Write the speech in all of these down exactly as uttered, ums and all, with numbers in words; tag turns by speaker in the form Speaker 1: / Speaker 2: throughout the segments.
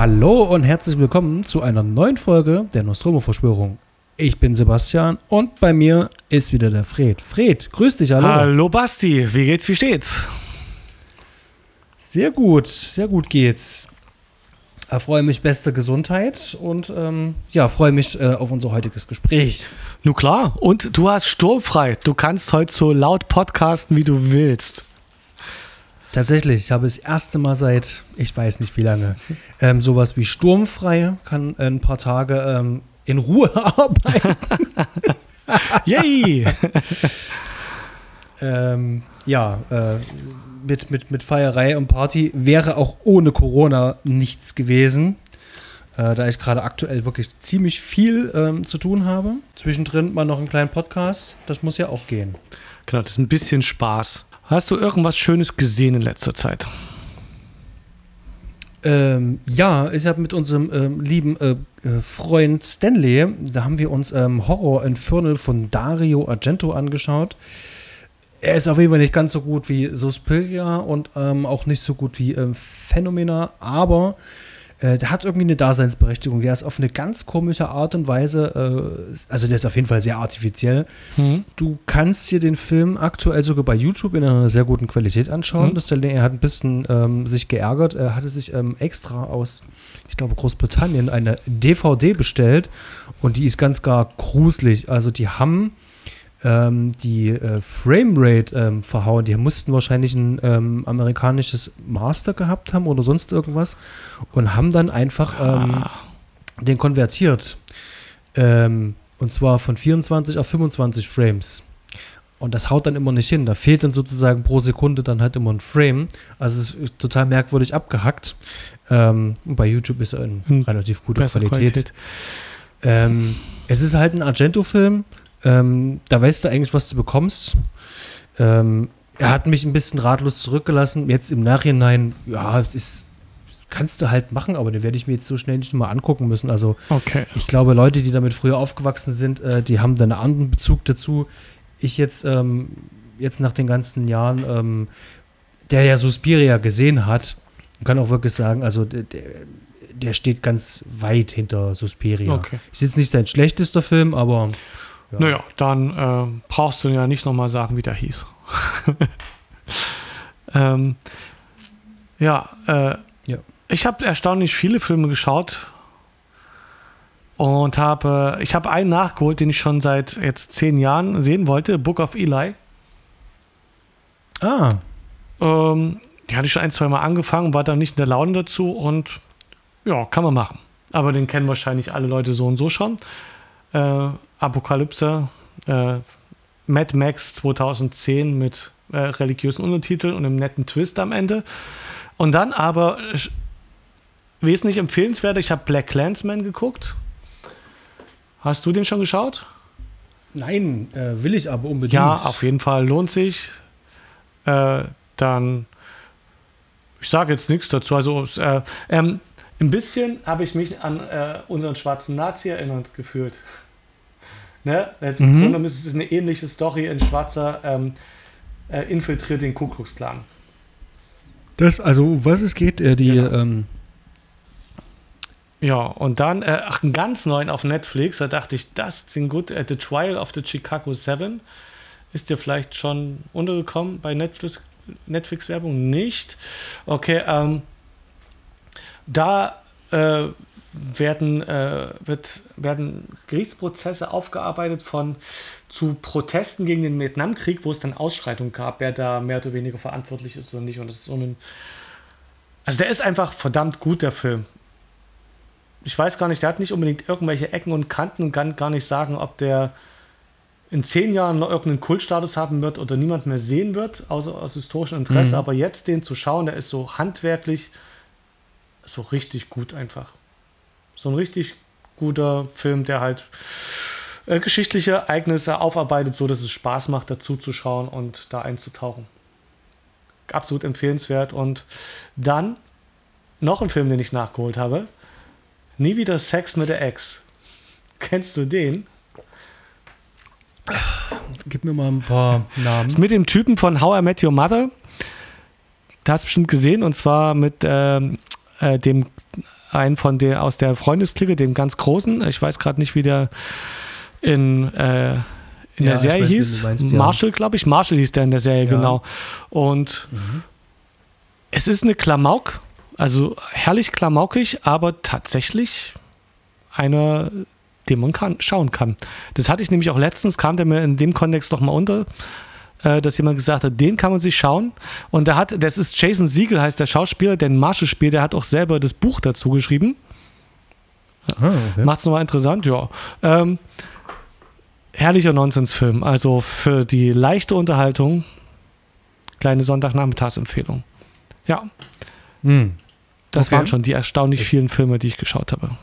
Speaker 1: Hallo und herzlich willkommen zu einer neuen Folge der Nostromo-Verschwörung. Ich bin Sebastian und bei mir ist wieder der Fred. Fred, grüß dich, hallo.
Speaker 2: Hallo Basti, wie geht's, wie steht's?
Speaker 1: Sehr gut, sehr gut geht's. Ich freue mich, beste Gesundheit und ähm, ja, freue mich äh, auf unser heutiges Gespräch.
Speaker 2: Nun klar, und du hast sturmfrei. Du kannst heute so laut podcasten, wie du willst.
Speaker 1: Tatsächlich, ich habe das erste Mal seit, ich weiß nicht wie lange, ähm, sowas wie sturmfrei, kann ein paar Tage ähm, in Ruhe arbeiten.
Speaker 2: Yay!
Speaker 1: ähm, ja, äh, mit, mit, mit Feierei und Party wäre auch ohne Corona nichts gewesen, äh, da ich gerade aktuell wirklich ziemlich viel ähm, zu tun habe. Zwischendrin mal noch einen kleinen Podcast, das muss ja auch gehen.
Speaker 2: Genau, das ist ein bisschen Spaß. Hast du irgendwas Schönes gesehen in letzter Zeit?
Speaker 1: Ähm, ja, ich habe mit unserem ähm, lieben äh, äh, Freund Stanley, da haben wir uns ähm, Horror Infernal von Dario Argento angeschaut. Er ist auf jeden Fall nicht ganz so gut wie Suspiria und ähm, auch nicht so gut wie ähm, Phenomena, aber äh, der hat irgendwie eine Daseinsberechtigung. Der ist auf eine ganz komische Art und Weise, äh, also der ist auf jeden Fall sehr artifiziell. Mhm. Du kannst dir den Film aktuell sogar bei YouTube in einer sehr guten Qualität anschauen. Mhm. Das Stanley, er hat ein bisschen ähm, sich geärgert. Er hatte sich ähm, extra aus, ich glaube, Großbritannien eine D V D bestellt und die ist ganz gar gruselig. Also die haben Ähm, die äh, Framerate ähm, verhauen. Die mussten wahrscheinlich ein ähm, amerikanisches Master gehabt haben oder sonst irgendwas und haben dann einfach ähm, ah. den konvertiert. Ähm, und zwar von vierundzwanzig auf fünfundzwanzig Frames. Und das haut dann immer nicht hin. Da fehlt dann sozusagen pro Sekunde dann halt immer ein Frame. Also es ist total merkwürdig abgehackt. Ähm, und bei YouTube ist er in hm. relativ guter Qualität. Qualität. Ähm, es ist halt ein Argento-Film. Ähm, da weißt du eigentlich, was du bekommst. Ähm, er hat mich ein bisschen ratlos zurückgelassen. Jetzt im Nachhinein, ja, es ist, kannst du halt machen, aber den werde ich mir jetzt so schnell nicht mal angucken müssen. Also
Speaker 2: okay.
Speaker 1: Ich glaube, Leute, die damit früher aufgewachsen sind, äh, die haben da einen anderen Bezug dazu. Ich jetzt, ähm, jetzt nach den ganzen Jahren, ähm, der ja Suspiria gesehen hat, kann auch wirklich sagen, also der, der steht ganz weit hinter Suspiria.
Speaker 2: Okay.
Speaker 1: Ist jetzt nicht sein schlechtester Film, aber
Speaker 2: ja. Naja, dann äh, brauchst du ja nicht nochmal sagen, wie der hieß. ähm, ja, äh, ja, ich habe erstaunlich viele Filme geschaut und habe, ich habe einen nachgeholt, den ich schon seit jetzt zehn Jahren sehen wollte, Book of Eli.
Speaker 1: Ah.
Speaker 2: Ähm, die hatte ich schon ein, zwei Mal angefangen, war dann nicht in der Laune dazu und ja, kann man machen. Aber den kennen wahrscheinlich alle Leute so und so schon. Äh, Apokalypse, äh, Mad Max zweitausendzehn mit äh, religiösen Untertiteln und einem netten Twist am Ende. Und dann aber äh, wesentlich empfehlenswert, ich habe Black Klansman geguckt. Hast du den schon geschaut?
Speaker 1: Nein, äh, will ich aber unbedingt.
Speaker 2: Ja, auf jeden Fall, lohnt sich. Äh, dann, ich sage jetzt nichts dazu, also äh, ähm, ein bisschen habe ich mich an äh, unseren schwarzen Nazi erinnert gefühlt. Ne? Jetzt im mhm. Grunde ist es eine ähnliche Story. Ein Schwarzer ähm, äh, infiltriert den Ku Klux Klan.
Speaker 1: Das, also, was es geht, äh, die.
Speaker 2: Genau.
Speaker 1: Ähm
Speaker 2: ja, und dann, äh, ach, einen ganz neuen auf Netflix, da dachte ich, das klingt gut. Äh, The Trial of the Chicago Seven. Ist dir vielleicht schon untergekommen bei Netflix, Netflix-Werbung? Nicht? Okay, ähm. Da äh, werden, äh, wird, werden Gerichtsprozesse aufgearbeitet von zu Protesten gegen den Vietnamkrieg, wo es dann Ausschreitungen gab, wer da mehr oder weniger verantwortlich ist oder nicht. Und das ist so ein, also der ist einfach verdammt gut, der Film. Ich weiß gar nicht, der hat nicht unbedingt irgendwelche Ecken und Kanten und kann gar nicht sagen, ob der in zehn Jahren noch irgendeinen Kultstatus haben wird oder niemand mehr sehen wird, außer aus historischem Interesse. Mhm. Aber jetzt den zu schauen, der ist so handwerklich so richtig gut einfach. So ein richtig guter Film, der halt äh, geschichtliche Ereignisse aufarbeitet, so dass es Spaß macht, dazu zu schauen und da einzutauchen. Absolut empfehlenswert. Und dann noch ein Film, den ich nachgeholt habe. Nie wieder Sex mit der Ex. Kennst du den?
Speaker 1: Gib mir mal ein paar Namen.
Speaker 2: Das ist mit dem Typen von How I Met Your Mother. Da hast du bestimmt gesehen. Und zwar mit ähm, äh, dem einen von der aus der Freundesklicke, dem ganz Großen. Ich weiß gerade nicht, wie der in, äh, in ja, der Serie weiß, hieß. Meinst, Marshall, ja. glaube ich. Marshall hieß der in der Serie, ja. genau. Und mhm. es ist eine Klamauk, also herrlich klamaukig, aber tatsächlich einer, den man kann, schauen kann. Das hatte ich nämlich auch letztens, kam der mir in dem Kontext noch mal unter, äh, dass jemand gesagt hat, den kann man sich schauen. Und da hat, das ist Jason Segel, heißt der Schauspieler, der den Marshall spielt, der hat auch selber das Buch dazu geschrieben. Ah, okay. Macht's nochmal interessant, ja. Ähm, herrlicher Nonsensfilm, also für die leichte Unterhaltung, kleine Sonntagnachmittagsempfehlung. Ja. Hm. Das okay. waren schon die erstaunlich vielen Filme, die ich geschaut habe.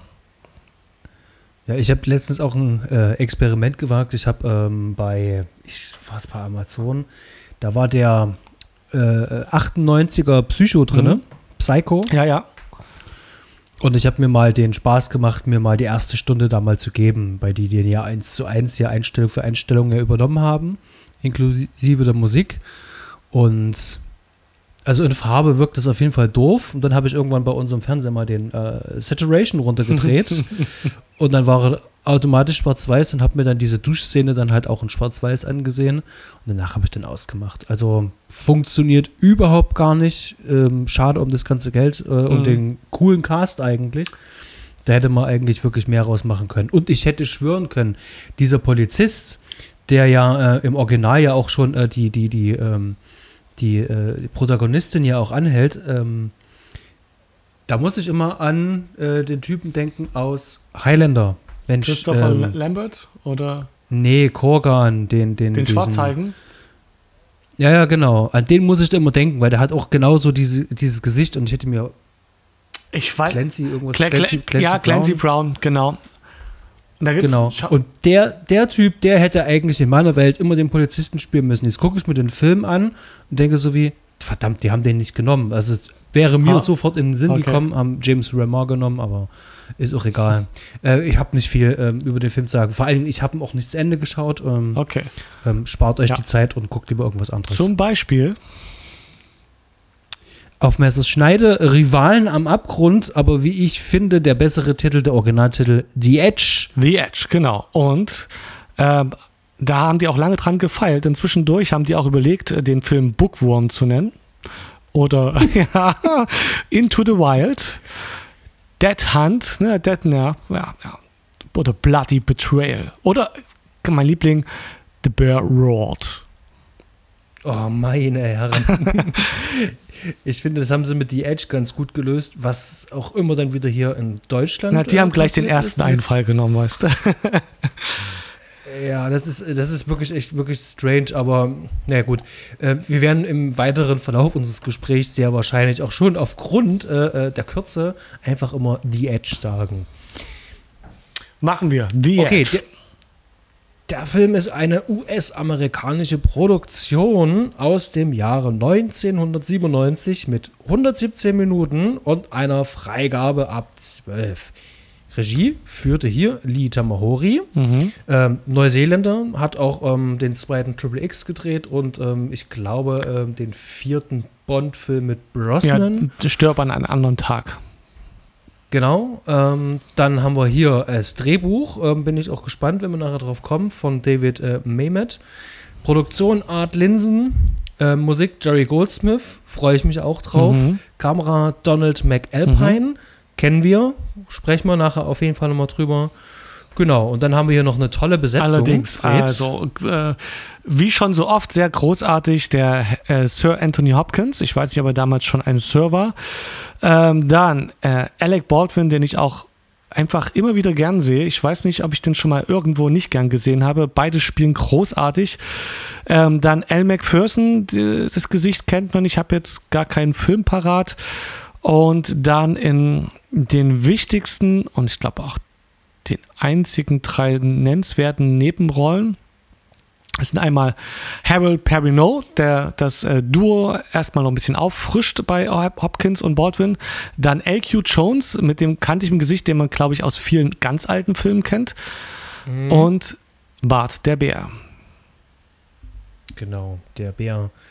Speaker 1: Ja, ich habe letztens auch ein äh, Experiment gewagt. Ich habe ähm, bei, ich war bei Amazon, da war der äh, achtundneunziger Psycho drin, mhm. Psycho.
Speaker 2: Ja, ja.
Speaker 1: Und ich habe mir mal den Spaß gemacht, mir mal die erste Stunde da mal zu geben, bei die, die ja eins zu eins ja Einstellung für Einstellung ja übernommen haben, inklusive der Musik. Und also in Farbe wirkt das auf jeden Fall doof. Und dann habe ich irgendwann bei unserem Fernseher mal den äh, Saturation runtergedreht. Und dann war er automatisch schwarz-weiß und habe mir dann diese Duschszene dann halt auch in schwarz-weiß angesehen. Und danach habe ich dann ausgemacht. Also funktioniert überhaupt gar nicht. Ähm, schade um das ganze Geld äh, und mhm. den coolen Cast eigentlich. Da hätte man eigentlich wirklich mehr rausmachen können. Und ich hätte schwören können, dieser Polizist, der ja äh, im Original ja auch schon äh, die, die, die, ähm, die, äh, die Protagonistin ja auch anhält, ähm, da muss ich immer an äh, den Typen denken aus Highlander. Mensch,
Speaker 2: Christopher ähm, Lambert oder?
Speaker 1: Nee, Korgan, den den
Speaker 2: Den Schwarzhaarigen?
Speaker 1: Ja, ja, genau. An den muss ich immer denken, weil der hat auch genauso diese, dieses Gesicht und ich hätte mir
Speaker 2: ich weiß,
Speaker 1: Clancy irgendwas
Speaker 2: Cl- Clancy, Clancy ja, Brown. Clancy Brown, genau.
Speaker 1: Da genau. Und der, der Typ, der hätte eigentlich in meiner Welt immer den Polizisten spielen müssen. Jetzt gucke ich mir den Film an und denke so wie, verdammt, die haben den nicht genommen. Also es wäre mir ha? sofort in den Sinn okay. gekommen, haben James Remar genommen, aber ist auch egal. äh, ich habe nicht viel ähm, über den Film zu sagen. Vor allem, ich habe auch nicht zu Ende geschaut. Ähm,
Speaker 2: okay.
Speaker 1: Ähm, spart euch ja. die Zeit und guckt lieber irgendwas anderes.
Speaker 2: Zum Beispiel
Speaker 1: Auf Messers Schneide, Rivalen am Abgrund, aber wie ich finde, der bessere Titel, der Originaltitel, The Edge.
Speaker 2: The Edge, genau. Und äh, da haben die auch lange dran gefeilt. Und zwischendurch haben die auch überlegt, den Film Bookworm zu nennen. Oder ja, Into the Wild, Dead Hunt, ne, Dead, ja, ja, ja, oder Bloody Betrayal. Oder mein Liebling, The Bear Roared.
Speaker 1: Oh, meine Herren. Ich finde, das haben sie mit The Edge ganz gut gelöst, was auch immer dann wieder hier in Deutschland.
Speaker 2: Na, die äh, haben gleich den ersten Einfall genommen, weißt du.
Speaker 1: Ja, das ist, das ist wirklich echt wirklich strange, aber naja gut. Äh, wir werden im weiteren Verlauf unseres Gesprächs sehr wahrscheinlich auch schon aufgrund äh, der Kürze einfach immer The Edge sagen.
Speaker 2: Machen wir. The
Speaker 1: okay,
Speaker 2: Edge.
Speaker 1: Der, der Film ist eine U S-amerikanische Produktion aus dem Jahre neunzehnhundertsiebenundneunzig mit hundertsiebzehn Minuten und einer Freigabe ab zwölf. Regie führte hier Lee Tamahori. Mhm. Ähm, Neuseeländer, hat auch ähm, den zweiten Triple X gedreht und ähm, ich glaube ähm, den vierten Bond-Film mit Brosnan.
Speaker 2: Ja, stirb an einem anderen Tag.
Speaker 1: Genau. Ähm, dann haben wir hier das Drehbuch, ähm, bin ich auch gespannt, wenn wir nachher drauf kommen, von David äh, Mamet. Produktion Art Linson, äh, Musik Jerry Goldsmith, freue ich mich auch drauf. Mhm. Kamera Donald McAlpine. Mhm. Kennen wir, sprechen wir nachher auf jeden Fall nochmal drüber. Genau, und dann haben wir hier noch eine tolle Besetzung.
Speaker 2: Allerdings, Fred. also äh, wie schon so oft sehr großartig der äh, Sir Anthony Hopkins, ich weiß nicht, ob er damals schon ein Sir war. Ähm, dann äh, Alec Baldwin, den ich auch einfach immer wieder gern sehe. Ich weiß nicht, ob ich den schon mal irgendwo nicht gern gesehen habe. Beide spielen großartig. Ähm, dann Elle Macpherson, das Gesicht kennt man, ich habe jetzt gar keinen Film parat. Und dann in den wichtigsten und ich glaube auch den einzigen drei nennenswerten Nebenrollen. Es sind einmal Harold Perrineau, der das äh, Duo erstmal noch ein bisschen auffrischt bei Hopkins und Baldwin. Dann L Q Jones mit dem kantigen Gesicht, den man, glaube ich, aus vielen ganz alten Filmen kennt. Mhm. Und Bart der Bär.
Speaker 1: Genau, der Bär.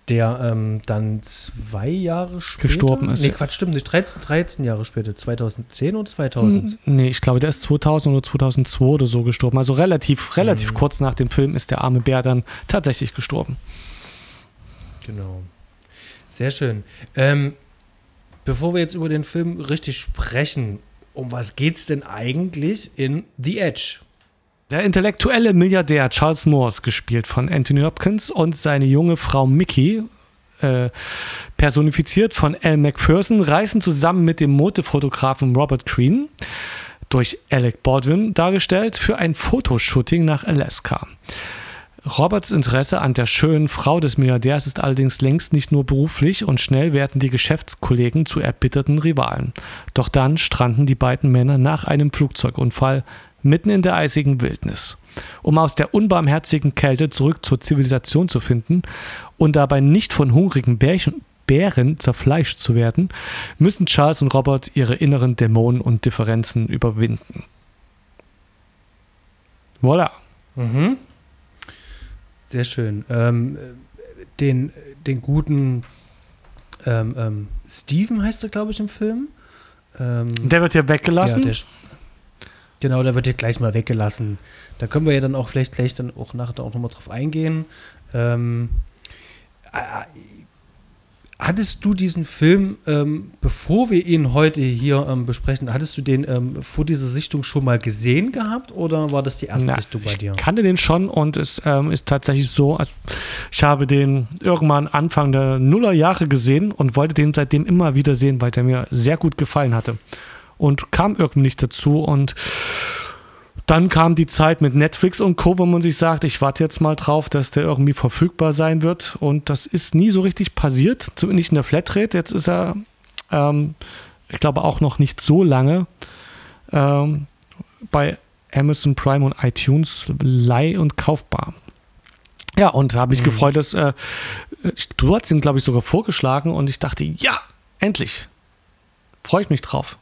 Speaker 1: der ähm, dann zwei Jahre später
Speaker 2: gestorben ist.
Speaker 1: Nee, Quatsch, stimmt nicht. dreizehn, dreizehn Jahre später. zweitausendzehn oder zweitausend?
Speaker 2: Nee, ich glaube, der ist zweitausend oder zweitausendzwei oder so gestorben. Also relativ, relativ mhm. kurz nach dem Film ist der arme Bär dann tatsächlich gestorben.
Speaker 1: Genau. Sehr schön. Ähm, bevor wir jetzt über den Film richtig sprechen, um was geht's denn eigentlich in The Edge?
Speaker 2: Der intellektuelle Milliardär Charles Morse, gespielt von Anthony Hopkins, und seine junge Frau Mickey, äh, personifiziert von Elle Macpherson, reisen zusammen mit dem Modefotografen Robert Greene, durch Alec Baldwin dargestellt, für ein Fotoshooting nach Alaska. Roberts Interesse an der schönen Frau des Milliardärs ist allerdings längst nicht nur beruflich, und schnell werden die Geschäftskollegen zu erbitterten Rivalen. Doch dann stranden die beiden Männer nach einem Flugzeugunfall mitten in der eisigen Wildnis. Um aus der unbarmherzigen Kälte zurück zur Zivilisation zu finden und dabei nicht von hungrigen Bärchen, Bären zerfleischt zu werden, müssen Charles und Robert ihre inneren Dämonen und Differenzen überwinden. Voilà.
Speaker 1: Mhm. Sehr schön. Ähm, den, den guten ähm, ähm, Steven heißt er, glaube ich, im Film. Ähm,
Speaker 2: der wird ja weggelassen.
Speaker 1: Der, der, genau, der wird ja gleich mal weggelassen. Da können wir ja dann auch vielleicht gleich dann auch nachher auch nochmal drauf eingehen. Ähm, äh, hattest du diesen Film, ähm, bevor wir ihn heute hier ähm, besprechen, hattest du den ähm, vor dieser Sichtung schon mal gesehen gehabt, oder war das die erste
Speaker 2: Na,
Speaker 1: Sichtung bei dir?
Speaker 2: Ich kannte den schon, und es ähm, ist tatsächlich so, also ich habe den irgendwann Anfang der Nullerjahre gesehen und wollte den seitdem immer wieder sehen, weil der mir sehr gut gefallen hatte. Und kam irgendwie nicht dazu, und dann kam die Zeit mit Netflix und Co., wo man sich sagt, ich warte jetzt mal drauf, dass der irgendwie verfügbar sein wird. Und das ist nie so richtig passiert, zumindest nicht in der Flatrate. Jetzt ist er, ähm, ich glaube, auch noch nicht so lange ähm, bei Amazon Prime und iTunes leih- und kaufbar. Ja, und habe mich mhm. gefreut, dass äh, du hast ihn, glaube ich, sogar vorgeschlagen, und ich dachte, ja, endlich. Freue ich mich drauf.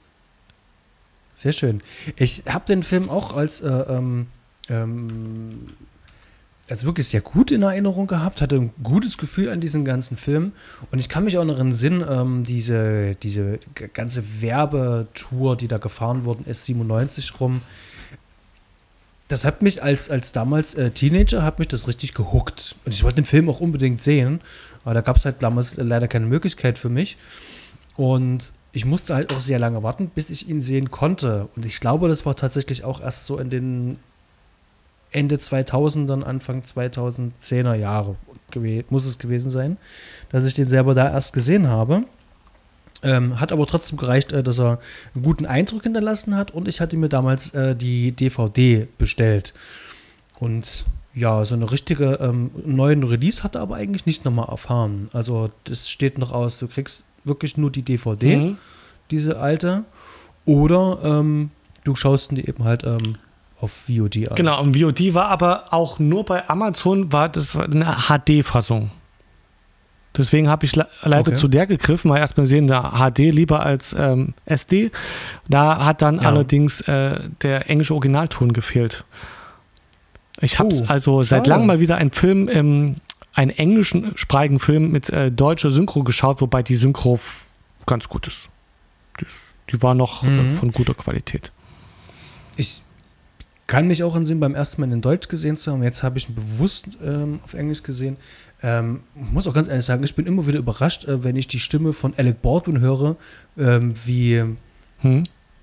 Speaker 1: Sehr schön. Ich habe den Film auch als, äh, ähm, ähm, als wirklich sehr gut in Erinnerung gehabt, hatte ein gutes Gefühl an diesen ganzen Film, und ich kann mich auch noch entsinnen, ähm, diese, diese ganze Werbetour, die da gefahren worden ist, siebenundneunzig rum, das hat mich als, als damals äh, Teenager, hat mich das richtig gehuckt, und ich wollte den Film auch unbedingt sehen, aber da gab es halt damals leider keine Möglichkeit für mich, und ich musste halt auch sehr lange warten, bis ich ihn sehen konnte. Und ich glaube, das war tatsächlich auch erst so in den Ende zweitausender, Anfang zweitausendzehner Jahre gew- muss es gewesen sein, dass ich den selber da erst gesehen habe. Ähm, hat aber trotzdem gereicht, äh, dass er einen guten Eindruck hinterlassen hat, und ich hatte mir damals äh, die D V D bestellt. Und ja, so eine richtige ähm, neuen Release hat er aber eigentlich nicht nochmal erfahren. Also das steht noch aus, du kriegst wirklich nur die D V D, mhm. diese alte, oder ähm, du schaust die eben halt ähm, auf V O D an.
Speaker 2: Genau, und V O D war aber auch nur bei Amazon, war das eine H D-Fassung. Deswegen habe ich le- leider okay. zu der gegriffen, weil erstmal sehen, der H D lieber als ähm, S D. Da hat dann ja. allerdings äh, der englische Originalton gefehlt. Ich habe es oh, also seit langem mal wieder einen Film im einen englischen sprachigen Film mit äh, deutscher Synchro geschaut, wobei die Synchro f- ganz gut ist. Die, die war noch mhm. äh, von guter Qualität.
Speaker 1: Ich kann mich auch entsinnen, beim ersten Mal in Deutsch gesehen zu haben. Jetzt habe ich ihn bewusst ähm, auf Englisch gesehen. Ähm, muss auch ganz ehrlich sagen, ich bin immer wieder überrascht, äh, wenn ich die Stimme von Alec Baldwin höre, ähm, wie, hm?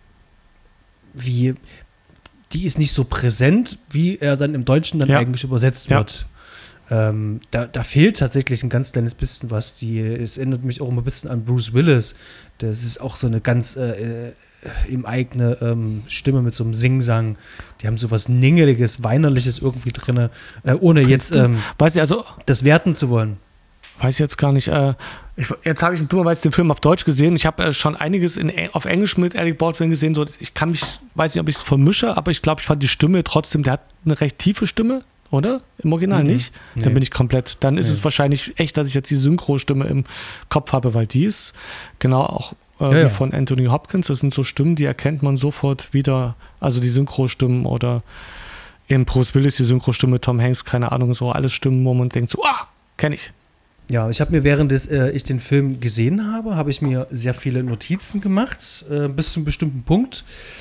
Speaker 1: wie die ist nicht so präsent, wie er dann im Deutschen dann ja. eigentlich übersetzt ja. wird. Ähm, da, da fehlt tatsächlich ein ganz kleines bisschen was. Die, es erinnert mich auch immer ein bisschen an Bruce Willis. Das ist auch so eine ganz äh, im eigene ähm, Stimme mit so einem Singsang. Die haben so was Ningeliges, Weinerliches irgendwie drin, äh, ohne Findest jetzt ähm,
Speaker 2: weiß ich, also,
Speaker 1: das werten zu wollen.
Speaker 2: Weiß ich jetzt gar nicht. Äh, ich, jetzt habe ich dummerweise den Film auf Deutsch gesehen. Ich habe äh, schon einiges in, auf Englisch mit Alec Baldwin gesehen. So, ich kann mich, weiß nicht, ob ich es vermische, aber ich glaube, ich fand die Stimme trotzdem, der hat eine recht tiefe Stimme. Oder? Im Original mhm. nicht? Dann nee. bin ich komplett. Dann ist nee. es wahrscheinlich echt, dass ich jetzt die Synchro-Stimme im Kopf habe, weil die ist genau auch äh, ja, wie ja. von Anthony Hopkins. Das sind so Stimmen, die erkennt man sofort wieder. Also die Synchro-Stimmen oder im Bruce Willis die Synchro-Stimme, Tom Hanks, keine Ahnung, so alles Stimmen, wo man denkt so, ah, kenne ich.
Speaker 1: Ja, ich habe mir, während des, äh, ich den Film gesehen habe, habe ich mir sehr viele Notizen gemacht, äh, bis zu einem bestimmten Punkt.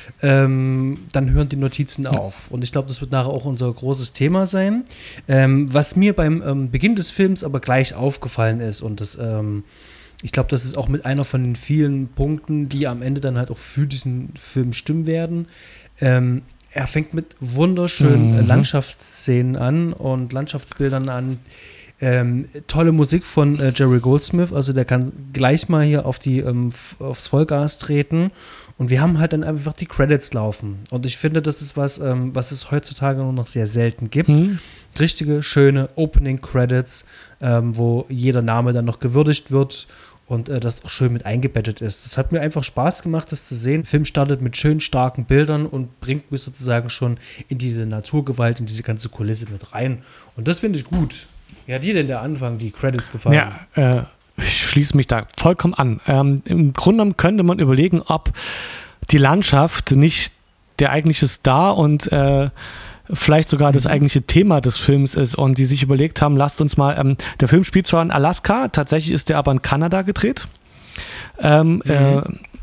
Speaker 1: Ähm, dann hören die Notizen auf. Und ich glaube, das wird nachher auch unser großes Thema sein. Ähm, was mir beim ähm, Beginn des Films aber gleich aufgefallen ist, und das, ähm, ich glaube, das ist auch mit einer von den vielen Punkten, die am Ende dann halt auch für diesen Film stimmen werden. Ähm, er fängt mit wunderschönen
Speaker 2: Mhm.
Speaker 1: äh, Landschaftsszenen an und Landschaftsbildern an. Ähm, tolle Musik von äh, Jerry Goldsmith, also der kann gleich mal hier auf die, ähm, f- aufs Vollgas treten und wir haben halt dann einfach die Credits laufen und ich finde, das ist was, ähm, was es heutzutage nur noch sehr selten gibt.
Speaker 2: Mhm.
Speaker 1: Richtige, schöne Opening Credits, ähm, wo jeder Name dann noch gewürdigt wird und äh, das auch schön mit eingebettet ist. Das hat mir einfach Spaß gemacht, das zu sehen. Der Film startet mit schön starken Bildern und bringt mich sozusagen schon in diese Naturgewalt, in diese ganze Kulisse mit rein und das finde ich gut. Wie hat dir denn der Anfang, die Credits gefallen?
Speaker 2: Ja, äh, ich schließe mich da vollkommen an. Ähm, Im Grunde genommen könnte man überlegen, ob die Landschaft nicht der eigentliche Star und äh, vielleicht sogar das eigentliche Thema des Films ist und die sich überlegt haben, lasst uns mal, ähm, der Film spielt zwar in Alaska, tatsächlich ist der aber in Kanada gedreht. Ähm, mhm. äh,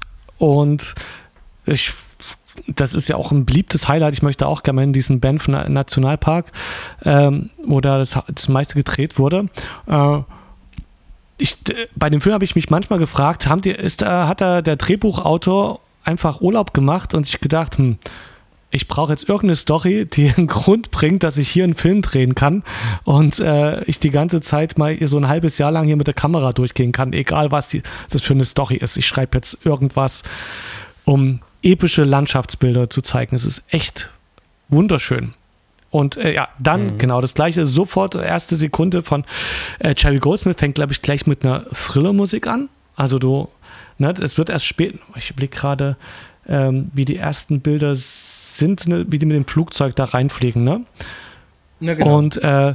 Speaker 2: und ich das ist ja auch ein beliebtes Highlight. Ich möchte auch gerne mal in diesen Banff Nationalpark, ähm, wo da das, das meiste gedreht wurde. Äh, ich, bei dem Film habe ich mich manchmal gefragt, haben die, ist, äh, hat da der Drehbuchautor einfach Urlaub gemacht und sich gedacht, hm, ich brauche jetzt irgendeine Story, die einen Grund bringt, dass ich hier einen Film drehen kann und äh, ich die ganze Zeit mal so ein halbes Jahr lang hier mit der Kamera durchgehen kann, egal was die, das für eine Story ist. Ich schreibe jetzt irgendwas, um epische Landschaftsbilder zu zeigen. Es ist echt wunderschön. Und äh, ja, dann mhm. genau das gleiche, sofort erste Sekunde von äh, Jerry Goldsmith fängt, glaube ich, gleich mit einer Thriller-Musik an. Also du, ne, es wird erst spät, ich blicke gerade, ähm, wie die ersten Bilder sind, ne, wie die mit dem Flugzeug da reinfliegen, ne? Ja, genau. Und äh,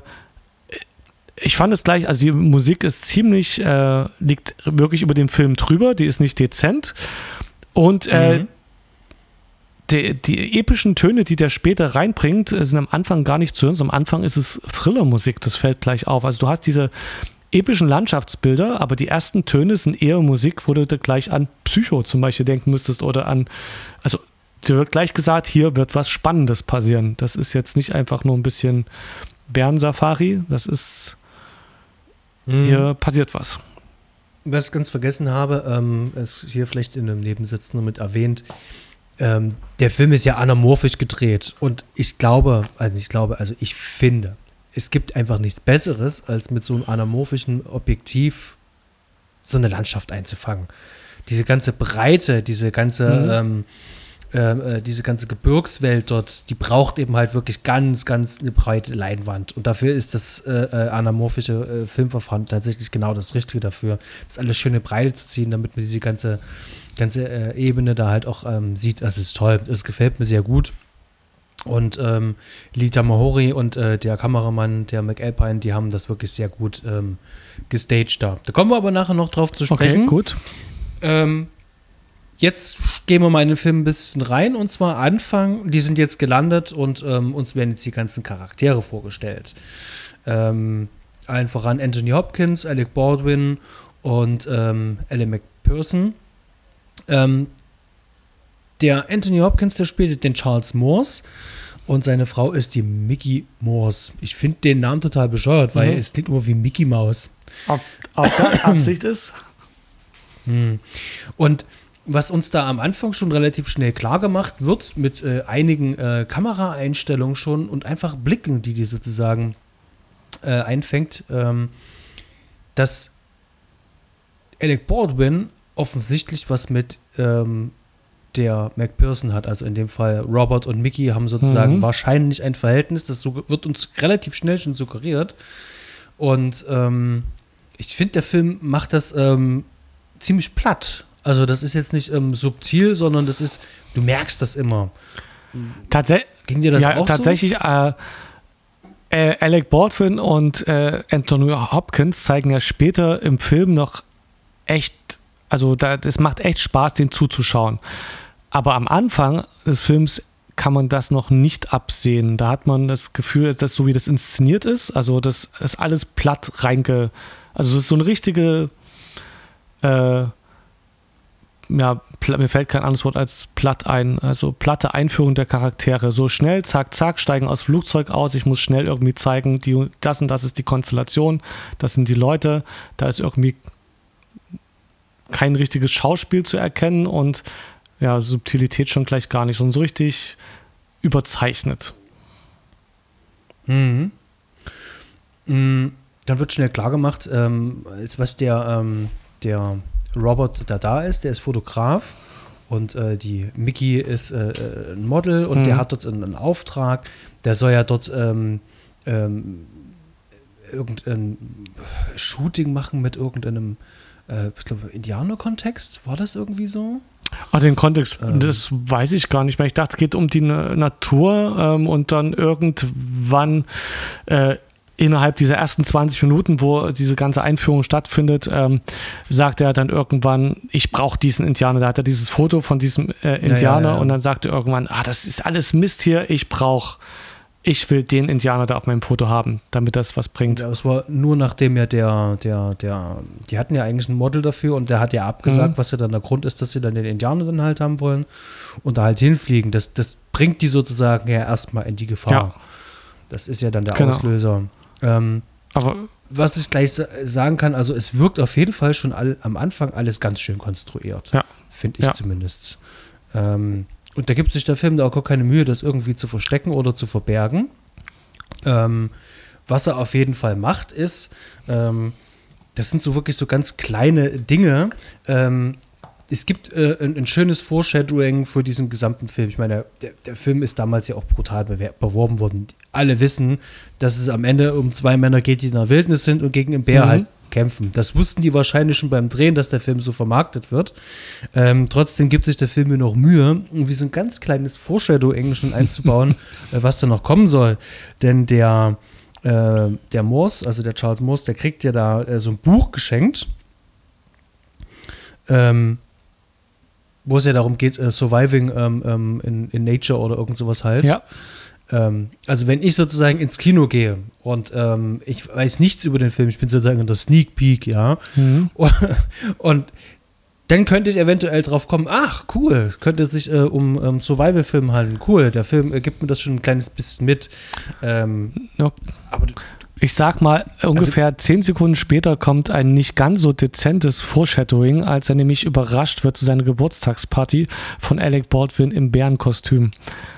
Speaker 2: ich fand es gleich, also die Musik ist ziemlich, äh, liegt wirklich über dem Film drüber, die ist nicht dezent. Und äh, mhm. Die, die epischen Töne, die der später reinbringt, sind am Anfang gar nicht zu hören. Am Anfang ist es Thriller-Musik, das fällt gleich auf. Also du hast diese epischen Landschaftsbilder, aber die ersten Töne sind eher Musik, wo du da gleich an Psycho zum Beispiel denken müsstest oder an, also dir wird gleich gesagt, hier wird was Spannendes passieren. Das ist jetzt nicht einfach nur ein bisschen Bärensafari, das ist, mhm. hier passiert was.
Speaker 1: Was ich ganz vergessen habe, ähm, ist hier vielleicht in einem Nebensatz nur mit erwähnt, Ähm, der Film ist ja anamorphisch gedreht und ich glaube, also ich glaube, also ich finde, es gibt einfach nichts Besseres, als mit so einem anamorphischen Objektiv so eine Landschaft einzufangen. Diese ganze Breite, diese ganze, mhm. ähm, äh, diese ganze Gebirgswelt dort, die braucht eben halt wirklich ganz, ganz eine breite Leinwand und dafür ist das äh, anamorphische äh, Filmverfahren tatsächlich genau das Richtige dafür, das alles schöne Breite zu ziehen, damit man diese ganze ganze äh, Ebene da halt auch ähm, sieht, das ist toll, es gefällt mir sehr gut und ähm, Lee Tamahori und äh, der Kameramann, der McAlpine, die haben das wirklich sehr gut ähm, gestaged da. Da kommen wir aber nachher noch drauf zu sprechen.
Speaker 2: Okay, gut.
Speaker 1: Ähm, jetzt gehen wir mal in den Film ein bisschen rein und zwar Anfang, die sind jetzt gelandet und ähm, uns werden jetzt die ganzen Charaktere vorgestellt. Ähm, allen voran Anthony Hopkins, Alec Baldwin und ähm, Ellen McPherson. Ähm, der Anthony Hopkins, der spielt den Charles Morse und seine Frau ist die Mickey Morse. Ich finde den Namen total bescheuert, weil mhm. es klingt immer wie Mickey Maus.
Speaker 2: Ob, ob das Absicht ist?
Speaker 1: Hm. Und was uns da am Anfang schon relativ schnell klar gemacht wird, mit äh, einigen äh, Kameraeinstellungen schon und einfach Blicken, die die sozusagen äh, einfängt, ähm, dass Alec Baldwin offensichtlich was mit ähm, der McPherson hat. Also in dem Fall Robert und Mickey haben sozusagen mhm. wahrscheinlich ein Verhältnis. Das wird uns relativ schnell schon suggeriert. Und ähm, ich finde, der Film macht das ähm, ziemlich platt. Also das ist jetzt nicht ähm, subtil, sondern das ist, du merkst das immer.
Speaker 2: Tatsä-
Speaker 1: Ging dir das
Speaker 2: ja,
Speaker 1: auch
Speaker 2: tatsächlich, so? Tatsächlich, äh, äh, Alec Baldwin und äh, Anthony Hopkins zeigen ja später im Film noch echt, also da, das macht echt Spaß, den zuzuschauen. Aber am Anfang des Films kann man das noch nicht absehen. Da hat man das Gefühl, dass so wie das inszeniert ist, also das ist alles platt reinge, Also es ist so eine richtige, äh, ja, pl- mir fällt kein anderes Wort als platt ein, also platte Einführung der Charaktere. So schnell, zack, zack, steigen aus dem Flugzeug aus, ich muss schnell irgendwie zeigen, die, das und das ist die Konstellation, das sind die Leute, da ist irgendwie kein richtiges Schauspiel zu erkennen und ja, Subtilität schon gleich gar nicht, sondern so richtig überzeichnet.
Speaker 1: Mhm. Mhm. Dann wird schnell klar gemacht, ähm, als was der, ähm, der Robert, der da ist, der ist Fotograf und äh, die Mickey ist äh, ein Model und mhm. der hat dort einen, einen Auftrag, der soll ja dort ähm, ähm, irgendein Shooting machen mit irgendeinem, äh, ich glaube, Indianer-Kontext, war das irgendwie so?
Speaker 2: Ah, den Kontext,
Speaker 1: ähm.
Speaker 2: das weiß ich gar nicht mehr. Ich dachte, es geht um die Natur ähm, und dann irgendwann äh, innerhalb dieser ersten zwanzig Minuten, wo diese ganze Einführung stattfindet, ähm, sagt er dann irgendwann, ich brauche diesen Indianer. Da hat er dieses Foto von diesem äh, Indianer ja, ja, ja. und dann sagt er irgendwann, ah, das ist alles Mist hier, ich brauche, ich will den Indianer da auf meinem Foto haben, damit das was bringt.
Speaker 1: Ja, es war nur nachdem ja der, der, der, die hatten ja eigentlich ein Model dafür und der hat ja abgesagt, mhm. was ja dann der Grund ist, dass sie dann den Indianer dann halt haben wollen und da halt hinfliegen. Das, das bringt die sozusagen ja erstmal in die Gefahr. Ja. Das ist ja dann der genau. Auslöser. Ähm, Aber was ich gleich sagen kann, also es wirkt auf jeden Fall schon all, am Anfang alles ganz schön konstruiert.
Speaker 2: Ja.
Speaker 1: Finde ich
Speaker 2: ja.
Speaker 1: zumindest. Ähm, und da gibt sich der Film da auch gar keine Mühe, das irgendwie zu verstecken oder zu verbergen. Ähm, was er auf jeden Fall macht, ist, ähm, das sind so wirklich so ganz kleine Dinge. Ähm, es gibt äh, ein, ein schönes Foreshadowing für diesen gesamten Film. Ich meine, der, der Film ist damals ja auch brutal beworben worden. Alle wissen, dass es am Ende um zwei Männer geht, die in der Wildnis sind und gegen einen Bär mhm. halt kämpfen. Das wussten die wahrscheinlich schon beim Drehen, dass der Film so vermarktet wird. Ähm, trotzdem gibt sich der Film mir noch Mühe, wie so ein ganz kleines Foreshadowing schon einzubauen, äh, was da noch kommen soll. Denn der, äh, der Morse, also der Charles Morse, der kriegt ja da äh, so ein Buch geschenkt, ähm, wo es ja darum geht, uh, Surviving um, um, in, in Nature oder irgend sowas halt.
Speaker 2: Ja.
Speaker 1: Ähm, also wenn ich sozusagen ins Kino gehe und ähm, ich weiß nichts über den Film, ich bin sozusagen in der Sneak Peek, ja,
Speaker 2: mhm.
Speaker 1: und, und dann könnte ich eventuell drauf kommen, ach, cool, könnte es sich äh, um, um Survival-Film handeln, cool, der Film äh, gibt mir das schon ein kleines bisschen mit. Ähm,
Speaker 2: ja.
Speaker 1: Aber
Speaker 2: ich sag mal, ungefähr also, zehn Sekunden später kommt ein nicht ganz so dezentes Foreshadowing, als er nämlich überrascht wird zu seiner Geburtstagsparty von Alec Baldwin im Bärenkostüm.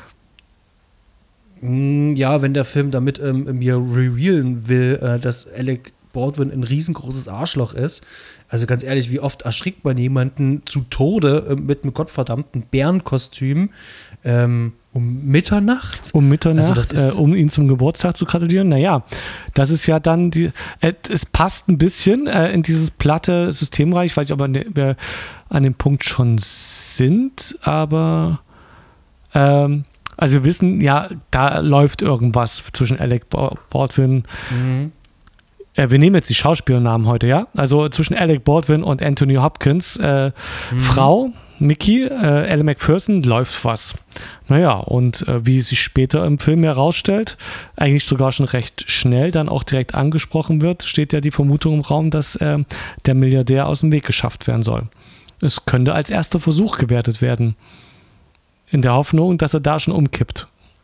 Speaker 1: Ja, wenn der Film damit ähm, mir revealen will, äh, dass Alec Baldwin ein riesengroßes Arschloch ist. Also ganz ehrlich, wie oft erschrickt man jemanden zu Tode äh, mit einem gottverdammten Bärenkostüm ähm, um Mitternacht?
Speaker 2: Um Mitternacht,
Speaker 1: also das ist,
Speaker 2: äh, um ihn zum Geburtstag zu gratulieren? Naja, das ist ja dann, die, äh, es passt ein bisschen äh, in dieses platte Systemreich. Ich weiß nicht, ob wir, wir an dem Punkt schon sind, aber ähm, also wir wissen, ja, da läuft irgendwas zwischen Alec Baldwin.
Speaker 1: Mhm.
Speaker 2: Äh, wir nehmen jetzt die Schauspielernamen heute, ja? Also zwischen Alec Baldwin und Anthony Hopkins. Äh, mhm. Frau, Mickey, äh, Elle Macpherson, läuft was. Naja, und äh, wie sich später im Film herausstellt, eigentlich sogar schon recht schnell dann auch direkt angesprochen wird, steht ja die Vermutung im Raum, dass äh, der Milliardär aus dem Weg geschafft werden soll. Es könnte als erster Versuch gewertet werden. In der Hoffnung, dass er da schon umkippt.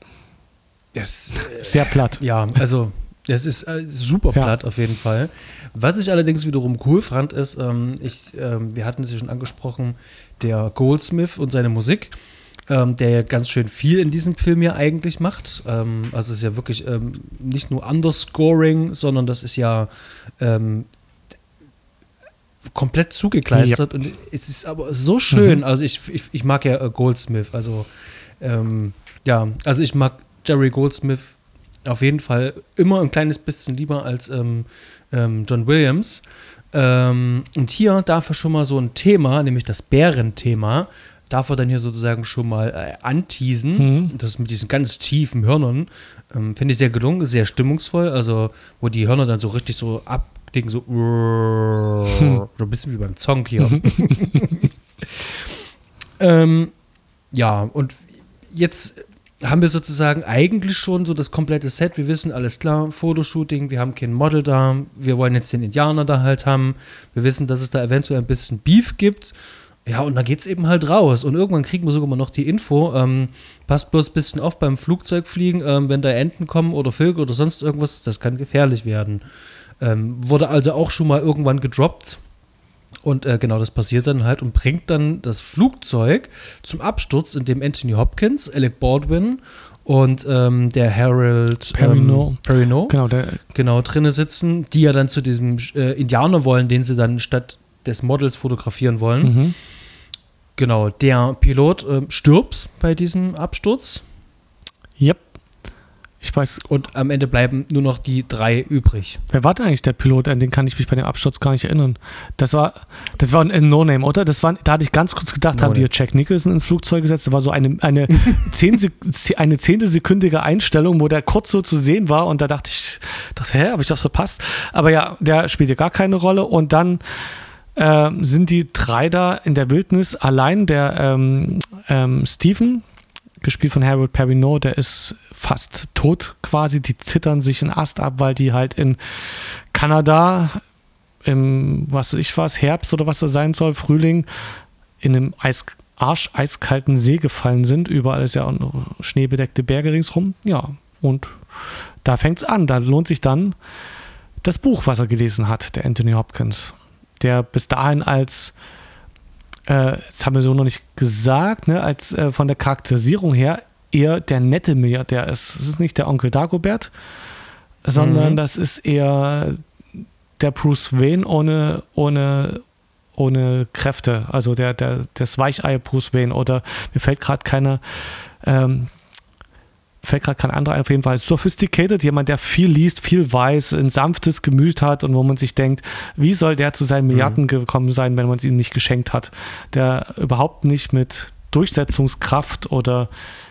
Speaker 1: Das, äh,
Speaker 2: Sehr platt.
Speaker 1: Ja, also das ist äh, super platt ja. auf jeden Fall. Was ich allerdings wiederum cool fand, ist, ähm, ich, ähm, wir hatten es ja schon angesprochen, der Goldsmith und seine Musik, ähm, der ja ganz schön viel in diesem Film ja eigentlich macht. Ähm, also es ist ja wirklich ähm, nicht nur Underscoring, sondern das ist ja ähm, komplett zugekleistert ja. und es ist aber so schön, mhm. also ich, ich, ich mag ja äh, Goldsmith, also ähm, ja, also ich mag Jerry Goldsmith auf jeden Fall immer ein kleines bisschen lieber als ähm, ähm, John Williams ähm, und hier darf er schon mal so ein Thema, nämlich das Bärenthema, darf er dann hier sozusagen schon mal äh, anteasen, mhm. das mit diesen ganz tiefen Hörnern, ähm, finde ich sehr gelungen, sehr stimmungsvoll, also wo die Hörner dann so richtig so ab so, hm. so ein bisschen wie beim Zonk hier. ähm, ja, und jetzt haben wir sozusagen eigentlich schon so das komplette Set. Wir wissen, alles klar, Fotoshooting, wir haben kein Model da, wir wollen jetzt den Indianer da halt haben. Wir wissen, dass es da eventuell ein bisschen Beef gibt. Ja, und dann geht's eben halt raus. Und irgendwann kriegen wir sogar mal noch die Info, ähm, passt bloß ein bisschen auf beim Flugzeugfliegen, ähm, wenn da Enten kommen oder Vögel oder sonst irgendwas, das kann gefährlich werden. Ähm, wurde also auch schon mal irgendwann gedroppt. Und äh, genau das passiert dann halt und bringt dann das Flugzeug zum Absturz, in dem Anthony Hopkins, Alec Baldwin und ähm, der Harold
Speaker 2: Perrineau,
Speaker 1: ähm, Perrineau
Speaker 2: genau, der,
Speaker 1: genau drinne sitzen, die ja dann zu diesem äh, Indianer wollen, den sie dann statt des Models fotografieren wollen.
Speaker 2: Mhm.
Speaker 1: Genau, der Pilot äh, stirbt bei diesem Absturz.
Speaker 2: Yep. Ich weiß.
Speaker 1: Und am Ende bleiben nur noch die drei übrig.
Speaker 2: Wer war denn eigentlich der Pilot? An den kann ich mich bei dem Absturz gar nicht erinnern. Das war, das war ein No-Name, oder? Das war, da hatte ich ganz kurz gedacht,
Speaker 1: No
Speaker 2: haben die ja Jack Nicholson ins Flugzeug gesetzt. Da war so eine, eine, zehn, eine zehntelsekündige Einstellung, wo der kurz so zu sehen war. Und da dachte ich, dachte, hä, habe ich das verpasst? Aber ja, der spielte gar keine Rolle. Und dann äh, sind die drei da in der Wildnis allein. Der ähm, ähm, Stephen, gespielt von Harold Perrineau, der ist fast tot quasi. Die zittern sich einen Ast ab, weil die halt in Kanada im, was weiß ich was, Herbst oder was das sein soll, Frühling, in einem Eis, arsch-eiskalten See gefallen sind. Überall ist ja auch schneebedeckte Berge ringsrum. Ja, und da fängt es an. Da lohnt sich dann das Buch, was er gelesen hat, der Anthony Hopkins, der bis dahin als Äh, das haben wir so noch nicht gesagt, ne, als äh, von der Charakterisierung her eher der nette Milliardär ist. Es ist nicht der Onkel Dagobert, sondern mhm. das ist eher der Bruce Wayne ohne, ohne, ohne Kräfte, also der, der, das Weichei Bruce Wayne, oder mir fällt gerade keine ähm, fällt gerade kein anderer ein, auf jeden Fall sophisticated, jemand, der viel liest, viel weiß, ein sanftes Gemüt hat und wo man sich denkt, wie soll der zu seinen Milliarden mhm. gekommen sein, wenn man es ihm nicht geschenkt hat, der überhaupt nicht mit Durchsetzungskraft oder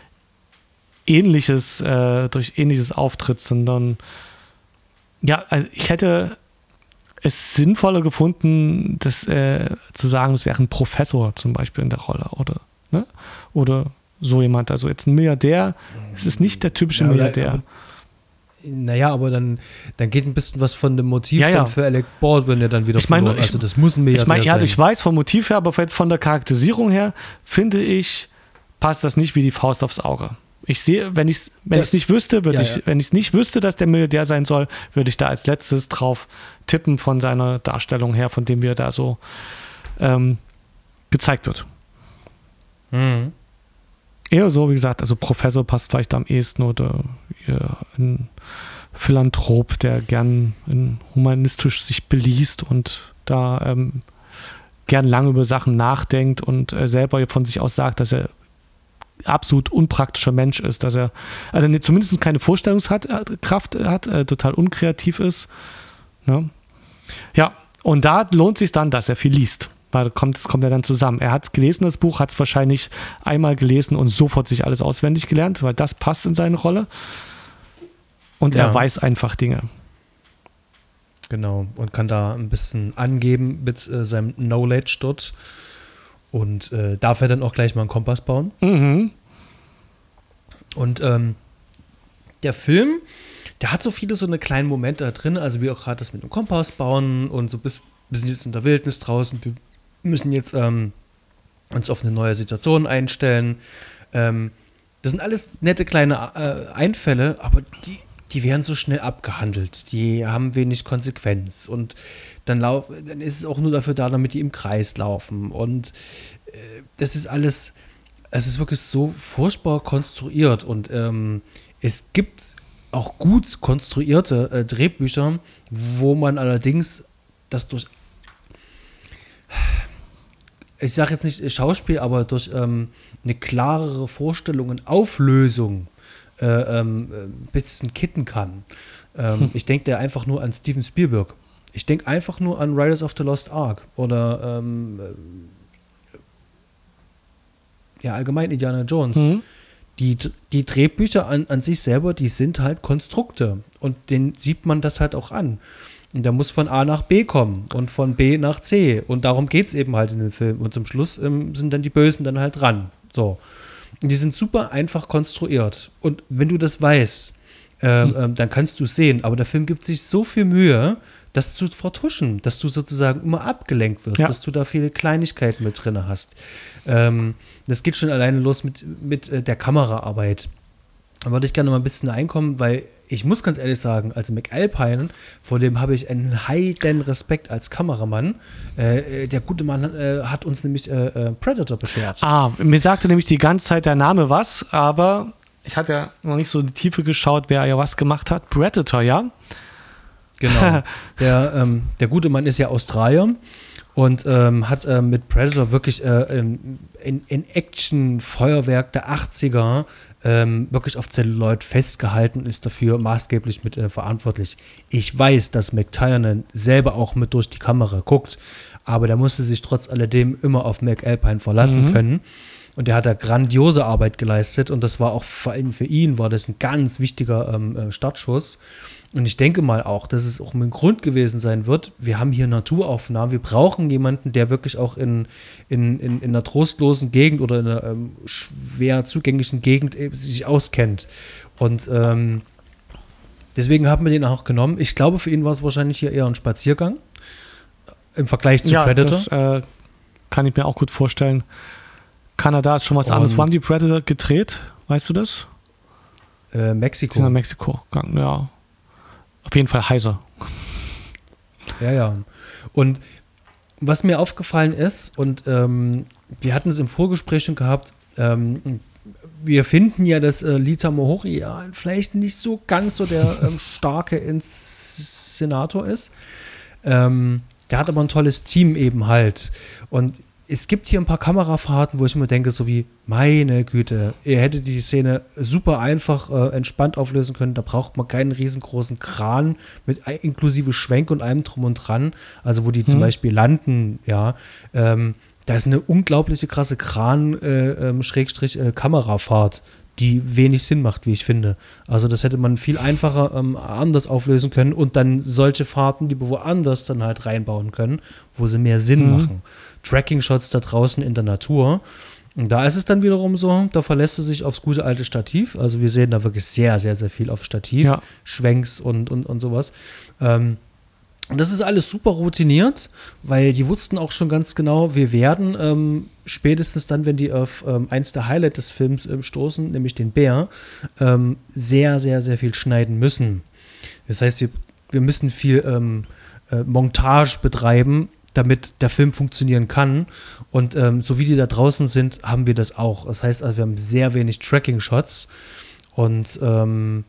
Speaker 2: ähnliches, äh, durch ähnliches auftritt, sondern ja, also ich hätte es sinnvoller gefunden, das äh, zu sagen, es wäre ein Professor zum Beispiel in der Rolle, oder, ne? Oder so jemand, also jetzt ein Milliardär, es ist nicht der typische ja, Milliardär.
Speaker 1: Aber, naja, aber dann, dann geht ein bisschen was von dem Motiv
Speaker 2: ja, ja.
Speaker 1: dann für Alec Baldwin ja dann wieder
Speaker 2: ich meine,
Speaker 1: verloren. Also das muss ein Milliardär
Speaker 2: ich mein, ja,
Speaker 1: sein.
Speaker 2: Ich weiß vom Motiv her, aber jetzt von der Charakterisierung her, finde ich, passt das nicht wie die Faust aufs Auge. Ich sehe, wenn ich es wenn ich's nicht wüsste, würde ja, ich, ja. wenn ich es nicht wüsste, dass der Milliardär sein soll, würde ich da als letztes drauf tippen von seiner Darstellung her, von dem wir da so ähm, gezeigt wird.
Speaker 1: Mhm.
Speaker 2: Eher so, wie gesagt, also Professor passt vielleicht am ehesten, oder ja, ein Philanthrop, der gern humanistisch sich beliest und da ähm, gern lange über Sachen nachdenkt und äh, selber von sich aus sagt, dass er absolut unpraktischer Mensch ist, dass er also zumindest keine Vorstellungskraft hat, äh, total unkreativ ist. Ne? Ja, und da lohnt sich dann, dass er viel liest. Weil kommt, das kommt ja dann zusammen. Er hat es gelesen, das Buch, hat es wahrscheinlich einmal gelesen und sofort sich alles auswendig gelernt, weil das passt in seine Rolle. Und ja. er weiß einfach Dinge.
Speaker 1: Genau, und kann da ein bisschen angeben mit äh, seinem Knowledge dort. Und äh, darf er dann auch gleich mal einen Kompass bauen.
Speaker 2: Mhm.
Speaker 1: Und ähm, der Film, der hat so viele so eine kleinen Momente da drin, also wie auch gerade das mit dem Kompass bauen und so bis, wir sind jetzt in der Wildnis draußen, wir müssen jetzt ähm, uns auf eine neue Situation einstellen. Ähm, das sind alles nette kleine äh, Einfälle, aber die, die werden so schnell abgehandelt. Die haben wenig Konsequenz. Und dann, lauf, dann ist es auch nur dafür da, damit die im Kreis laufen. Und äh, das ist alles, es ist wirklich so furchtbar konstruiert. Und ähm, es gibt auch gut konstruierte äh, Drehbücher, wo man allerdings das durch ich sage jetzt nicht Schauspiel, aber durch ähm, eine klarere Vorstellung und Auflösung äh, ähm, ein bisschen kitten kann. Ähm, hm. Ich denke da einfach nur an Steven Spielberg. Ich denke einfach nur an Riders of the Lost Ark oder ähm, ja, allgemein Indiana Jones. Mhm. Die, die Drehbücher an, an sich selber, die sind halt Konstrukte und denen sieht man das halt auch an. Und der muss von A nach B kommen und von B nach C. Und darum geht es eben halt in dem Film. Und zum Schluss ähm, sind dann die Bösen dann halt dran. So. Die sind super einfach konstruiert. Und wenn du das weißt, ähm,
Speaker 2: Hm.
Speaker 1: ähm, dann kannst du es sehen. Aber der Film gibt sich so viel Mühe, das zu vertuschen, dass du sozusagen immer abgelenkt wirst,
Speaker 2: Ja.
Speaker 1: dass du da viele Kleinigkeiten mit drin hast. Ähm, das geht schon alleine los mit, mit äh, der Kameraarbeit. Da würde ich gerne mal ein bisschen einkommen, weil ich muss ganz ehrlich sagen, also McAlpine, vor dem habe ich einen heiden Respekt als Kameramann. Äh, der gute Mann äh, hat uns nämlich äh, äh, Predator beschert.
Speaker 2: Ah, mir sagte nämlich die ganze Zeit der Name was, aber ich hatte ja noch nicht so in die Tiefe geschaut, wer ja was gemacht hat. Predator, ja?
Speaker 1: Genau. der, ähm, der gute Mann ist ja Australier und ähm, hat äh, mit Predator wirklich äh, in, in Action-Feuerwerk der achtziger ähm, wirklich auf Celluloid festgehalten und ist dafür maßgeblich mit äh, verantwortlich. Ich weiß, dass McTiernan selber auch mit durch die Kamera guckt, aber der musste sich trotz alledem immer auf McAlpine verlassen
Speaker 2: Mhm.
Speaker 1: können. Und der hat da grandiose Arbeit geleistet und das war auch vor allem für ihn war das ein ganz wichtiger ähm, Startschuss. Und ich denke mal auch, dass es auch ein Grund gewesen sein wird. Wir haben hier Naturaufnahmen. Wir brauchen jemanden, der wirklich auch in, in, in, in einer trostlosen Gegend oder in einer ähm, schwer zugänglichen Gegend eben sich auskennt. Und ähm, deswegen haben wir den auch genommen. Ich glaube, für ihn war es wahrscheinlich hier eher ein Spaziergang im Vergleich zu
Speaker 2: ja,
Speaker 1: Predator.
Speaker 2: das äh, kann ich mir auch gut vorstellen. Kanada ist schon was anderes.
Speaker 1: Und-
Speaker 2: Wo haben die Predator gedreht? Weißt du das?
Speaker 1: Äh,
Speaker 2: Die
Speaker 1: Mexiko.
Speaker 2: sind nach Mexiko gegangen, ja. Auf jeden Fall heiser.
Speaker 1: Ja, ja. Und was mir aufgefallen ist, und ähm, wir hatten es im Vorgespräch schon gehabt, ähm, wir finden ja, dass äh, Lee Tamahori ja vielleicht nicht so ganz so der ähm, starke Inszenator ist. Ähm, der hat aber ein tolles Team eben halt. Und es gibt hier ein paar Kamerafahrten, wo ich mir denke, so wie, meine Güte, ihr hättet die Szene super einfach äh, entspannt auflösen können. Da braucht man keinen riesengroßen Kran mit ein- inklusive Schwenk und allem drum und dran. Also wo die zum
Speaker 2: Hm.
Speaker 1: Beispiel landen, ja. Ähm, da ist eine unglaubliche krasse Kran-Kamerafahrt, die wenig Sinn macht, wie ich finde. Also das hätte man viel einfacher ähm, anders auflösen können und dann solche Fahrten, die wir woanders dann halt reinbauen können, wo sie mehr Sinn
Speaker 2: Mhm.
Speaker 1: machen. Tracking-Shots da draußen in der Natur. Und da ist es dann wiederum so, da verlässt es sich aufs gute alte Stativ. Also wir sehen da wirklich sehr, sehr, sehr viel auf Stativ,
Speaker 2: Ja.
Speaker 1: Schwenks und, und, und sowas. Ähm, und das ist alles super routiniert, weil die wussten auch schon ganz genau, wir werden ähm, spätestens dann, wenn die auf ähm, eins der Highlights des Films ähm, stoßen, nämlich den Bär, ähm, sehr, sehr, sehr viel schneiden müssen. Das heißt, wir, wir müssen viel ähm, äh, Montage betreiben, damit der Film funktionieren kann. Und ähm, so wie die da draußen sind, haben wir das auch. Das heißt, also wir haben sehr wenig Tracking-Shots und ähm,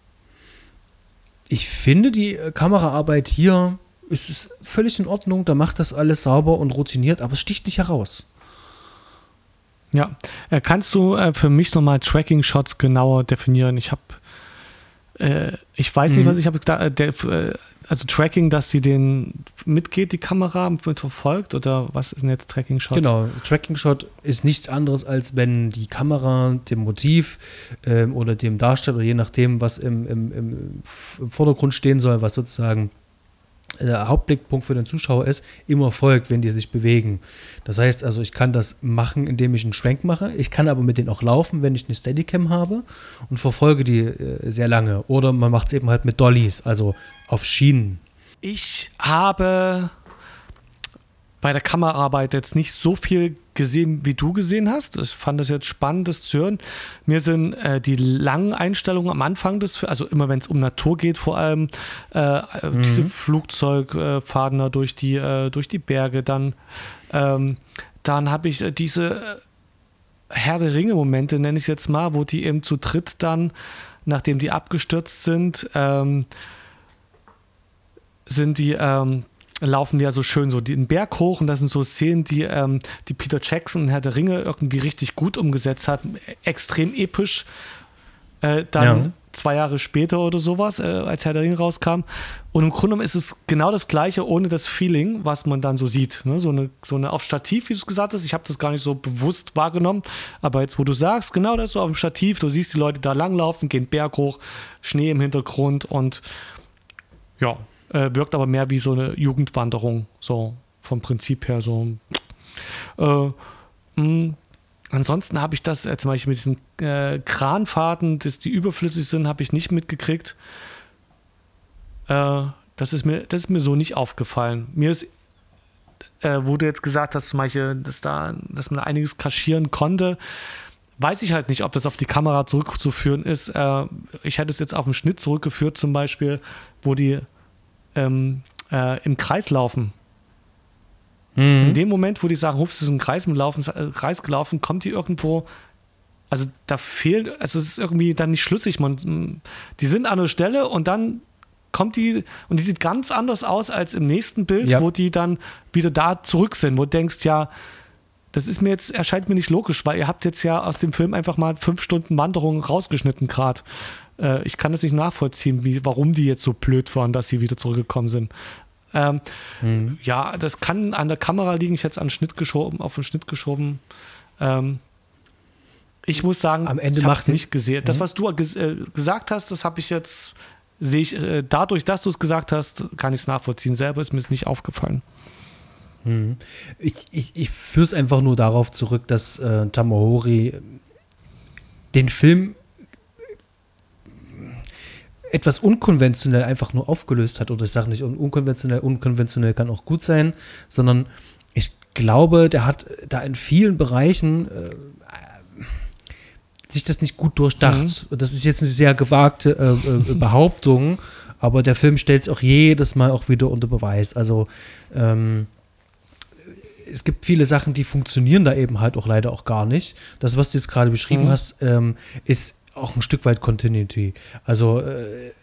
Speaker 1: ich finde, die äh, Kameraarbeit hier ist, ist völlig in Ordnung. Da macht das alles sauber und routiniert, aber es sticht nicht heraus.
Speaker 2: Ja. Äh, kannst du äh, für mich nochmal Tracking-Shots genauer definieren? Ich habe, äh, ich weiß nicht,
Speaker 1: Mhm.
Speaker 2: was ich habe da, äh, der, äh, also Tracking, dass sie den mitgeht, die Kamera mit verfolgt, oder was ist denn jetzt Tracking-Shots?
Speaker 1: Genau, Tracking-Shot ist nichts anderes, als wenn die Kamera dem Motiv ähm, oder dem Darsteller, je nachdem, was im, im, im, im Vordergrund stehen soll, was sozusagen der Hauptblickpunkt für den Zuschauer ist, immer folgt, wenn die sich bewegen. Das heißt also, ich kann das machen, indem ich einen Schwenk mache. Ich kann aber mit denen auch laufen, wenn ich eine Steadicam habe und verfolge die äh, sehr lange. Oder man macht es eben halt mit Dollies, also auf Schienen.
Speaker 2: Ich habe bei der Kameraarbeit jetzt nicht so viel gesehen, wie du gesehen hast. Ich fand das jetzt spannend, das zu hören. Mir sind äh, die langen Einstellungen am Anfang des Films, also immer wenn es um Natur geht, vor allem äh,
Speaker 1: Mhm.
Speaker 2: diese Flugzeugfahrten da durch die, äh, durch die Berge, dann, ähm, dann habe ich äh, diese äh, Herr der Ringe-Momente, nenne ich es jetzt mal, wo die eben zu dritt dann, nachdem die abgestürzt sind, ähm, sind die, ähm, laufen die ja so schön so den Berg hoch und das sind so Szenen, die, ähm, die Peter Jackson in Herr der Ringe irgendwie richtig gut umgesetzt hat, extrem episch. Äh, dann
Speaker 1: Ja.
Speaker 2: zwei Jahre später oder sowas, äh, als Herr der Ringe rauskam. Und im Grunde genommen ist es genau das Gleiche, ohne das Feeling, was man dann so sieht. Ne? So eine, so eine auf Stativ, wie du es gesagt hast. Ich habe das gar nicht so bewusst wahrgenommen. Aber jetzt, wo du sagst, genau das ist so auf dem Stativ, du siehst die Leute da langlaufen, gehen Berg hoch, Schnee im Hintergrund und ja, äh, wirkt aber mehr wie so eine Jugendwanderung, so vom Prinzip her so. Äh, mh, ansonsten habe ich das äh, zum Beispiel mit diesen äh, Kranfahrten, dass die überflüssig sind, habe ich nicht mitgekriegt. Äh, das, ist mir, das ist mir so nicht aufgefallen. Mir ist, äh, wo du jetzt gesagt hast, zum Beispiel, dass, da, dass man da einiges kaschieren konnte, weiß ich halt nicht, ob das auf die Kamera zurückzuführen ist. Äh, ich hätte es jetzt auf den Schnitt zurückgeführt, zum Beispiel, wo die ähm, äh, im Kreis laufen. Mhm. In dem Moment, wo die sagen, hups, es ist ein Kreis, im Laufen, äh, Kreis gelaufen, kommt die irgendwo, also da fehlt, also es ist irgendwie dann nicht schlüssig. Man, die sind an der Stelle und dann kommt die, und die sieht ganz anders aus als im nächsten Bild, ja. wo die dann wieder da zurück sind, wo du denkst, ja, das ist mir jetzt, erscheint mir nicht logisch, weil ihr habt jetzt ja aus dem Film einfach mal fünf Stunden Wanderung rausgeschnitten gerade. Äh, ich kann das nicht nachvollziehen, wie, warum die jetzt so blöd waren, dass sie wieder zurückgekommen sind. Ähm, mhm. Ja, das kann an der Kamera liegen. Ich hätte es an den Schnitt geschoben, auf den Schnitt geschoben. Ähm, ich muss sagen,
Speaker 1: am Ende
Speaker 2: ich habe es
Speaker 1: nicht
Speaker 2: nicht gesehen. Mhm. Das, was du ges- äh, gesagt hast, das habe ich jetzt, sehe ich, äh, dadurch, dass du es gesagt hast, kann ich es nachvollziehen. Selber ist mir es nicht aufgefallen.
Speaker 1: Ich, ich, ich führe es einfach nur darauf zurück, dass äh, Tamahori den Film etwas unkonventionell einfach nur aufgelöst hat. Oder ich sage nicht unkonventionell, unkonventionell kann auch gut sein, sondern ich glaube, der hat da in vielen Bereichen äh, sich das nicht gut durchdacht. Mhm. Das ist jetzt eine sehr gewagte äh, äh, Behauptung, aber der Film stellt es auch jedes Mal auch wieder unter Beweis. Also ähm, es gibt viele Sachen, die funktionieren da eben halt auch leider auch gar nicht. Das, was du jetzt gerade beschrieben mhm. hast, ähm, ist auch ein Stück weit Continuity. Also äh,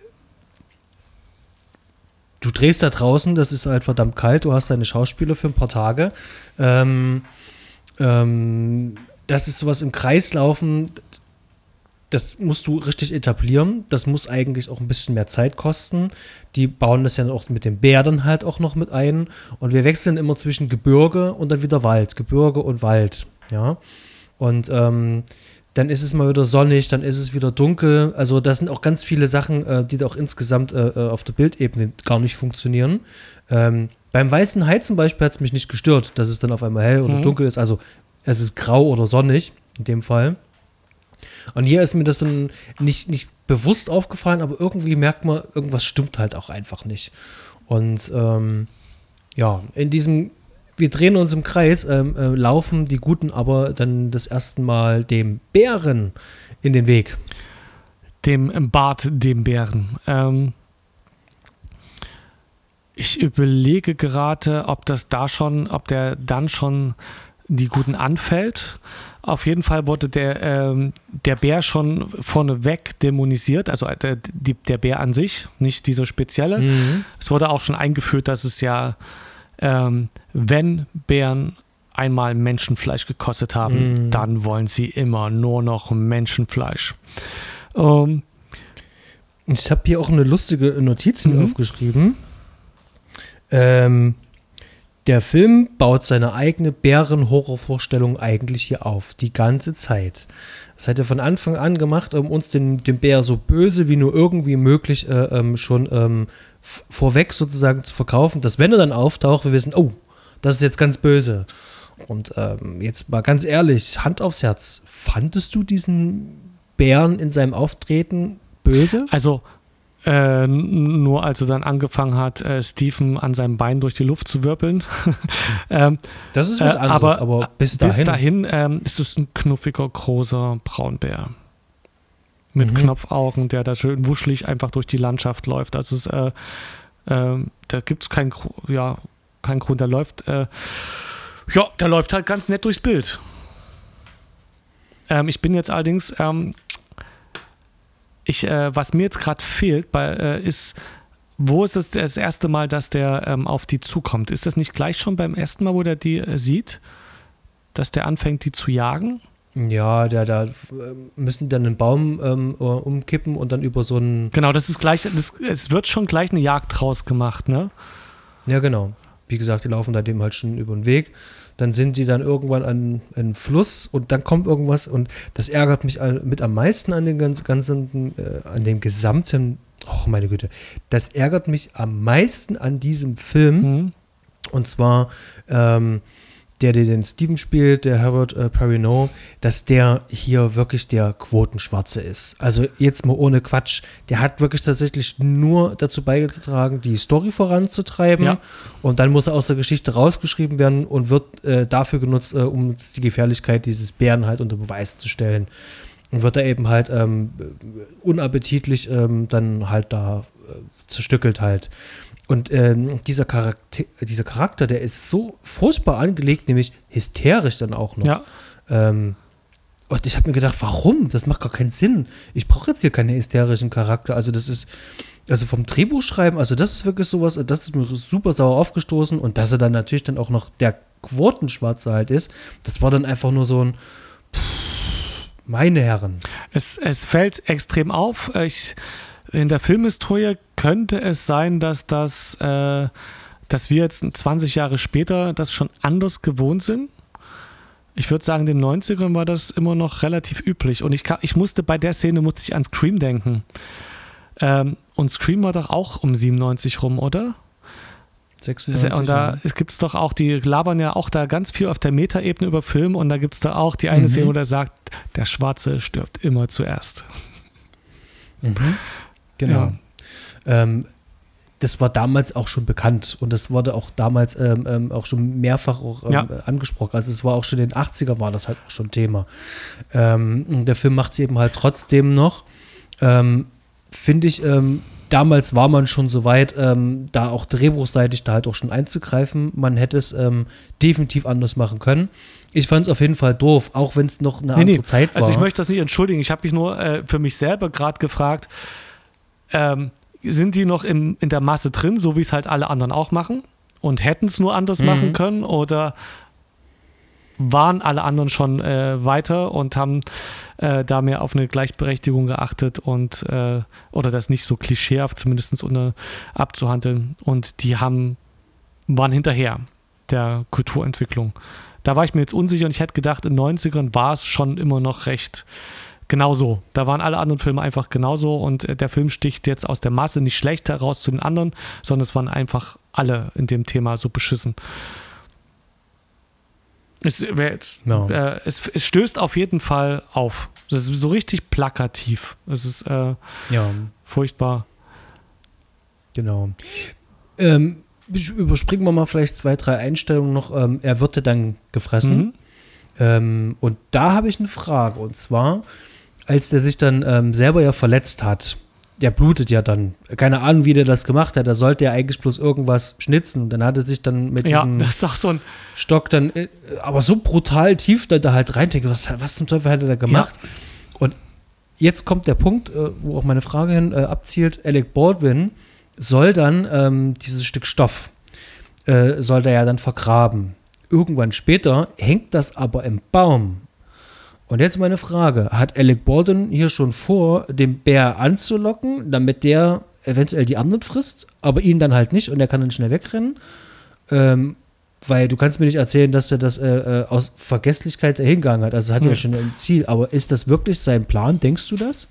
Speaker 1: du drehst da draußen, das ist halt verdammt kalt, du hast deine Schauspieler für ein paar Tage. Ähm, ähm, das ist sowas im Kreis laufen, das musst du richtig etablieren. Das muss eigentlich auch ein bisschen mehr Zeit kosten. Die bauen das ja auch mit dem Bär dann halt auch noch mit ein. Und wir wechseln immer zwischen Gebirge und dann wieder Wald. Gebirge und Wald. Ja. Und ähm, dann ist es mal wieder sonnig, dann ist es wieder dunkel. Also das sind auch ganz viele Sachen, äh, die da auch insgesamt äh, auf der Bildebene gar nicht funktionieren. Ähm, beim Weißen Hai zum Beispiel hat es mich nicht gestört, dass es dann auf einmal hell oder mhm. dunkel ist. Also es ist grau oder sonnig in dem Fall. Und hier ist mir das dann nicht, nicht bewusst aufgefallen, aber irgendwie merkt man, irgendwas stimmt halt auch einfach nicht. Und ähm, ja, in diesem, wir drehen uns im Kreis, ähm, äh, laufen die Guten aber dann das erste Mal dem Bären in den Weg.
Speaker 2: Dem Bart, dem Bären. Ähm, ich überlege gerade, ob das da schon, ob der dann schon die Guten anfällt. Auf jeden Fall wurde der, ähm, der Bär schon vorneweg dämonisiert, also der, die, der Bär an sich, nicht dieser spezielle. Mhm. Es wurde auch schon eingeführt, dass es ja, ähm, wenn Bären einmal Menschenfleisch gekostet haben, mhm. dann wollen sie immer nur noch Menschenfleisch. Ähm,
Speaker 1: ich habe hier auch eine lustige Notiz mhm. aufgeschrieben. Ähm, Der Film baut seine eigene Bären-Horrorvorstellung eigentlich hier auf, die ganze Zeit. Das hat er von Anfang an gemacht, um uns den, den Bär so böse wie nur irgendwie möglich äh, ähm, schon ähm, f- vorweg sozusagen zu verkaufen, dass wenn er dann auftaucht, wir wissen, oh, das ist jetzt ganz böse. Und ähm, jetzt mal ganz ehrlich, Hand aufs Herz, fandest du diesen Bären in seinem Auftreten böse?
Speaker 2: Also Äh, nur als er dann angefangen hat, äh, Stephen an seinem Bein durch die Luft zu wirbeln. ähm,
Speaker 1: das ist was anderes,
Speaker 2: aber,
Speaker 1: aber bis dahin,
Speaker 2: bis dahin ähm, ist es ein knuffiger, großer Braunbär. Mit mhm. Knopfaugen, der da schön wuschelig einfach durch die Landschaft läuft. Also es, äh, äh, da gibt es keinen ja, kein Grund, der läuft äh, ja, der läuft halt ganz nett durchs Bild. Ähm, ich bin jetzt allerdings ähm, Ich, äh, was mir jetzt gerade fehlt, bei, äh, ist, wo ist es das erste Mal, dass der ähm, auf die zukommt? Ist das nicht gleich schon beim ersten Mal, wo der die äh, sieht, dass der anfängt, die zu jagen?
Speaker 1: Ja, da, da müssen dann einen Baum ähm, umkippen und dann über so einen...
Speaker 2: Genau, das ist gleich, das, es wird schon gleich eine Jagd draus gemacht, ne?
Speaker 1: Ja, genau. Wie gesagt, die laufen da dem halt schon über den Weg. Dann sind die dann irgendwann an einem Fluss und dann kommt irgendwas und das ärgert mich mit am meisten an den ganzen, ganzen äh, an dem gesamten, oh meine Güte, das ärgert mich am meisten an diesem Film mhm. und zwar ähm, der den Steven spielt, der Harold äh, Perrineau, dass der hier wirklich der Quotenschwarze ist. Also jetzt mal ohne Quatsch. Der hat wirklich tatsächlich nur dazu beigetragen, die Story voranzutreiben.
Speaker 2: Ja.
Speaker 1: Und dann muss er aus der Geschichte rausgeschrieben werden und wird äh, dafür genutzt, äh, um die Gefährlichkeit dieses Bären halt unter Beweis zu stellen. Und wird er eben halt ähm, unappetitlich ähm, dann halt da äh, zerstückelt halt. Und ähm, dieser, Charakter, dieser Charakter, der ist so furchtbar angelegt, nämlich hysterisch dann auch noch.
Speaker 2: Ja.
Speaker 1: Ähm, und ich habe mir gedacht, warum? Das macht gar keinen Sinn. Ich brauche jetzt hier keinen hysterischen Charakter. Also das ist, also vom Drehbuchschreiben, also das ist wirklich sowas, das ist mir super sauer aufgestoßen. Und dass er dann natürlich dann auch noch der Quotenschwarze halt ist, das war dann einfach nur so ein pff, meine Herren.
Speaker 2: Es, es fällt extrem auf. Ich... In der Filmhistorie könnte es sein, dass das, äh, dass wir jetzt zwanzig Jahre später das schon anders gewohnt sind. Ich würde sagen, in den neunzigern war das immer noch relativ üblich. Und ich, kann, ich musste bei der Szene musste ich an Scream denken. Ähm, und Scream war doch auch um siebenundneunzig rum, oder?
Speaker 1: sechsundneunzig,
Speaker 2: und da
Speaker 1: ja.
Speaker 2: gibt es doch auch, die labern ja auch da ganz viel auf der Metaebene über Film. Und da gibt es da auch die eine mhm. Szene, wo der sagt, der Schwarze stirbt immer zuerst.
Speaker 1: Mhm. Genau. Ja. Ähm, das war damals auch schon bekannt und das wurde auch damals ähm, ähm, auch schon mehrfach auch, ähm, ja. angesprochen. Also es war auch schon in den achtziger war das halt auch schon Thema. Ähm, der Film macht es eben halt trotzdem noch. Ähm, Finde ich, ähm, damals war man schon so weit, ähm, da auch drehbuchseitig da halt auch schon einzugreifen. Man hätte es ähm, definitiv anders machen können. Ich fand es auf jeden Fall doof, auch wenn es noch eine nee, andere nee. Zeit war.
Speaker 2: Also ich möchte das nicht entschuldigen. Ich habe mich nur äh, für mich selber gerade gefragt, Ähm, sind die noch im, in der Masse drin, so wie es halt alle anderen auch machen und hätten es nur anders mhm. machen können oder waren alle anderen schon äh, weiter und haben äh, da mehr auf eine Gleichberechtigung geachtet und äh, oder das nicht so klischeehaft zumindest unter, abzuhandeln und die haben waren hinterher der Kulturentwicklung. Da war ich mir jetzt unsicher und ich hätte gedacht, in den neunzigern war es schon immer noch recht genauso. Da waren alle anderen Filme einfach genauso und der Film sticht jetzt aus der Masse nicht schlecht heraus zu den anderen, sondern es waren einfach alle in dem Thema so beschissen. Es, jetzt, no. äh, es, es stößt auf jeden Fall auf. Das ist so richtig plakativ. Es ist äh,
Speaker 1: ja.
Speaker 2: furchtbar.
Speaker 1: Genau. Ähm, überspringen wir mal vielleicht zwei, drei Einstellungen noch. Ähm, er wird ja dann gefressen. Mhm. Ähm, und da habe ich eine Frage. Und zwar, als der sich dann ähm, selber ja verletzt hat, der blutet ja dann. Keine Ahnung, wie der das gemacht hat. Da sollte er eigentlich bloß irgendwas schnitzen. Und dann hat er sich dann mit
Speaker 2: ja,
Speaker 1: diesem
Speaker 2: das ist auch so ein
Speaker 1: Stock dann, äh, aber so brutal tief da, da halt rein. Denke, was, was zum Teufel hat er da gemacht? Ja. Und jetzt kommt der Punkt, äh, wo auch meine Frage hin äh, abzielt. Alec Baldwin soll dann ähm, dieses Stück Stoff, äh, soll der ja dann vergraben. Irgendwann später hängt das aber im Baum. Und jetzt meine Frage, hat Alec Baldwin hier schon vor, den Bär anzulocken, damit der eventuell die anderen frisst, aber ihn dann halt nicht und er kann dann schnell wegrennen? Ähm, weil du kannst mir nicht erzählen, dass er das äh, aus Vergesslichkeit hingegangen hat. Also es hat hm. ja schon ein Ziel, aber ist das wirklich sein Plan? Denkst du das?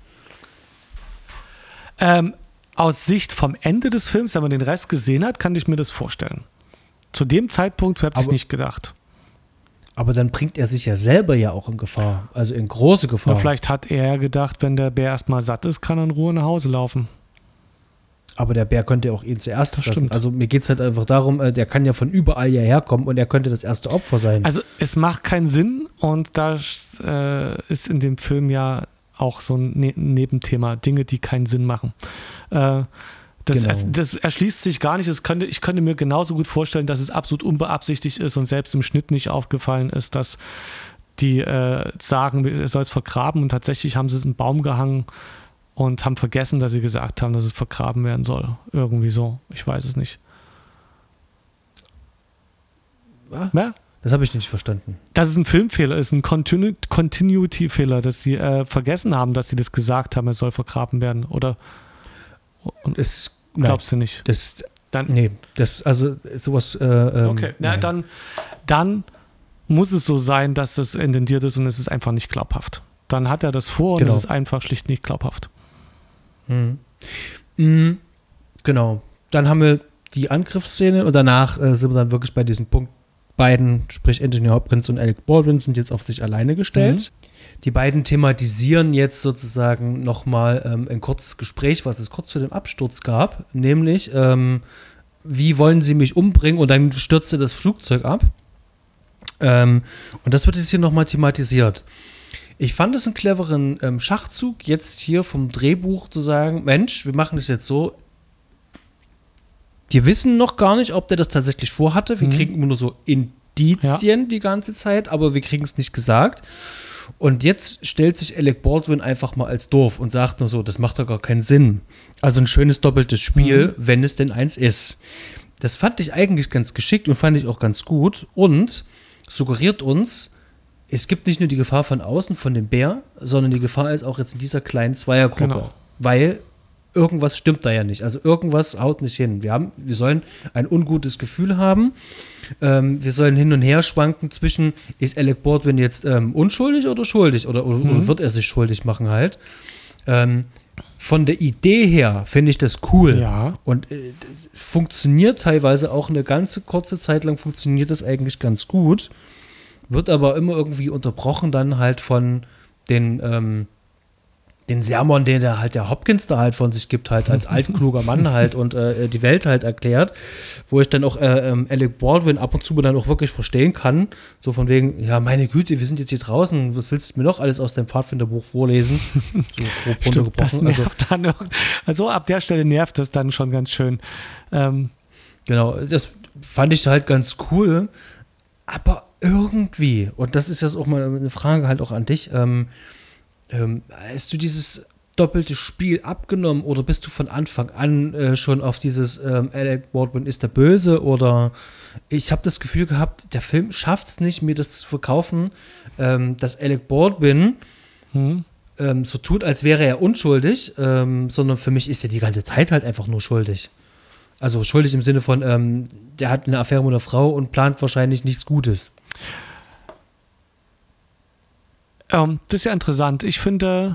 Speaker 2: Ähm, aus Sicht vom Ende des Films, wenn man den Rest gesehen hat, kann ich mir das vorstellen. Zu dem Zeitpunkt habe ich es nicht gedacht.
Speaker 1: Aber dann bringt er sich ja selber ja auch in Gefahr, also in große Gefahr.
Speaker 2: Na, vielleicht hat er gedacht, wenn der Bär erstmal satt ist, kann er in Ruhe nach Hause laufen.
Speaker 1: Aber der Bär könnte auch ihn zuerst
Speaker 2: Das
Speaker 1: fressen.
Speaker 2: stimmt.
Speaker 1: Also mir geht es halt einfach darum, der kann ja von überall hierher kommen und er könnte das erste Opfer sein.
Speaker 2: Also es macht keinen Sinn und das äh, ist in dem Film ja auch so ein ne- Nebenthema, Dinge, die keinen Sinn machen. Äh, Das, genau. das erschließt sich gar nicht. Das könnte, ich könnte mir genauso gut vorstellen, dass es absolut unbeabsichtigt ist und selbst im Schnitt nicht aufgefallen ist, dass die äh, sagen, er soll es vergraben und tatsächlich haben sie es im Baum gehangen und haben vergessen, dass sie gesagt haben, dass es vergraben werden soll. Irgendwie so. Ich weiß es nicht.
Speaker 1: Ah, ja? Das habe ich nicht verstanden.
Speaker 2: Dass es ein Filmfehler ist, ein Continu- Continuity-Fehler, dass sie äh, vergessen haben, dass sie das gesagt haben, er soll vergraben werden. Oder und
Speaker 1: es
Speaker 2: glaubst
Speaker 1: nein,
Speaker 2: du nicht?
Speaker 1: Das,
Speaker 2: dann,
Speaker 1: nee, das, also sowas. Äh, ähm,
Speaker 2: okay, na, dann, dann muss es so sein, dass das intendiert ist und es ist einfach nicht glaubhaft. Dann hat er das vor und
Speaker 1: genau.
Speaker 2: es ist einfach schlicht nicht glaubhaft.
Speaker 1: Mhm. Mhm. Genau. Dann haben wir die Angriffsszene und danach äh, sind wir dann wirklich bei diesem Punkt, beiden, sprich Anthony Hopkins und Alec Baldwin, sind jetzt auf sich alleine gestellt. Mhm. Die beiden thematisieren jetzt sozusagen nochmal ähm, ein kurzes Gespräch, was es kurz zu dem Absturz gab, nämlich ähm, wie wollen sie mich umbringen, und dann stürzte das Flugzeug ab. Ähm, und das wird jetzt hier nochmal thematisiert. Ich fand es einen cleveren ähm, Schachzug, jetzt hier vom Drehbuch zu sagen, Mensch, wir machen das jetzt so, wir wissen noch gar nicht, ob der das tatsächlich vorhatte, wir mhm. kriegen immer nur so Indizien ja. die ganze Zeit, aber wir kriegen es nicht gesagt. Und jetzt stellt sich Alec Baldwin einfach mal als doof und sagt nur so, das macht doch gar keinen Sinn. Also ein schönes doppeltes Spiel, mhm. wenn es denn eins ist. Das fand ich eigentlich ganz geschickt und fand ich auch ganz gut und suggeriert uns, es gibt nicht nur die Gefahr von außen, von dem Bär, sondern die Gefahr ist auch jetzt in dieser kleinen Zweiergruppe. Genau. Weil irgendwas stimmt da ja nicht. Also irgendwas haut nicht hin. Wir haben, wir sollen ein ungutes Gefühl haben. Ähm, wir sollen hin und her schwanken zwischen, ist Alec Baldwin jetzt ähm, unschuldig oder schuldig? Oder, oder, mhm. oder wird er sich schuldig machen halt? Ähm, von der Idee her finde ich das cool.
Speaker 2: Ja.
Speaker 1: Und äh, funktioniert teilweise auch eine ganze kurze Zeit lang, funktioniert das eigentlich ganz gut. Wird aber immer irgendwie unterbrochen dann halt von den, ähm, den Sermon, den der halt der Hopkins da halt von sich gibt, halt als altkluger Mann halt und äh, die Welt halt erklärt, wo ich dann auch äh, ähm, Alec Baldwin ab und zu dann auch wirklich verstehen kann, so von wegen, ja meine Güte, wir sind jetzt hier draußen, was willst du mir noch alles aus deinem Pfadfinderbuch vorlesen? So grob
Speaker 2: Stimmt, das nervt also, dann also ab der Stelle nervt das dann schon ganz schön. Ähm.
Speaker 1: Genau, das fand ich halt ganz cool, aber irgendwie, und das ist jetzt auch mal eine Frage halt auch an dich, ähm, ähm, hast du dieses doppelte Spiel abgenommen oder bist du von Anfang an äh, schon auf dieses ähm, Alec Baldwin ist der Böse, oder ich habe das Gefühl gehabt, der Film schafft es nicht, mir das zu verkaufen, ähm, dass Alec Baldwin hm. ähm, so tut, als wäre er unschuldig, ähm, sondern für mich ist er die ganze Zeit halt einfach nur schuldig. Also schuldig im Sinne von, ähm, der hat eine Affäre mit einer Frau und plant wahrscheinlich nichts Gutes.
Speaker 2: Ähm, das ist ja interessant. Ich finde,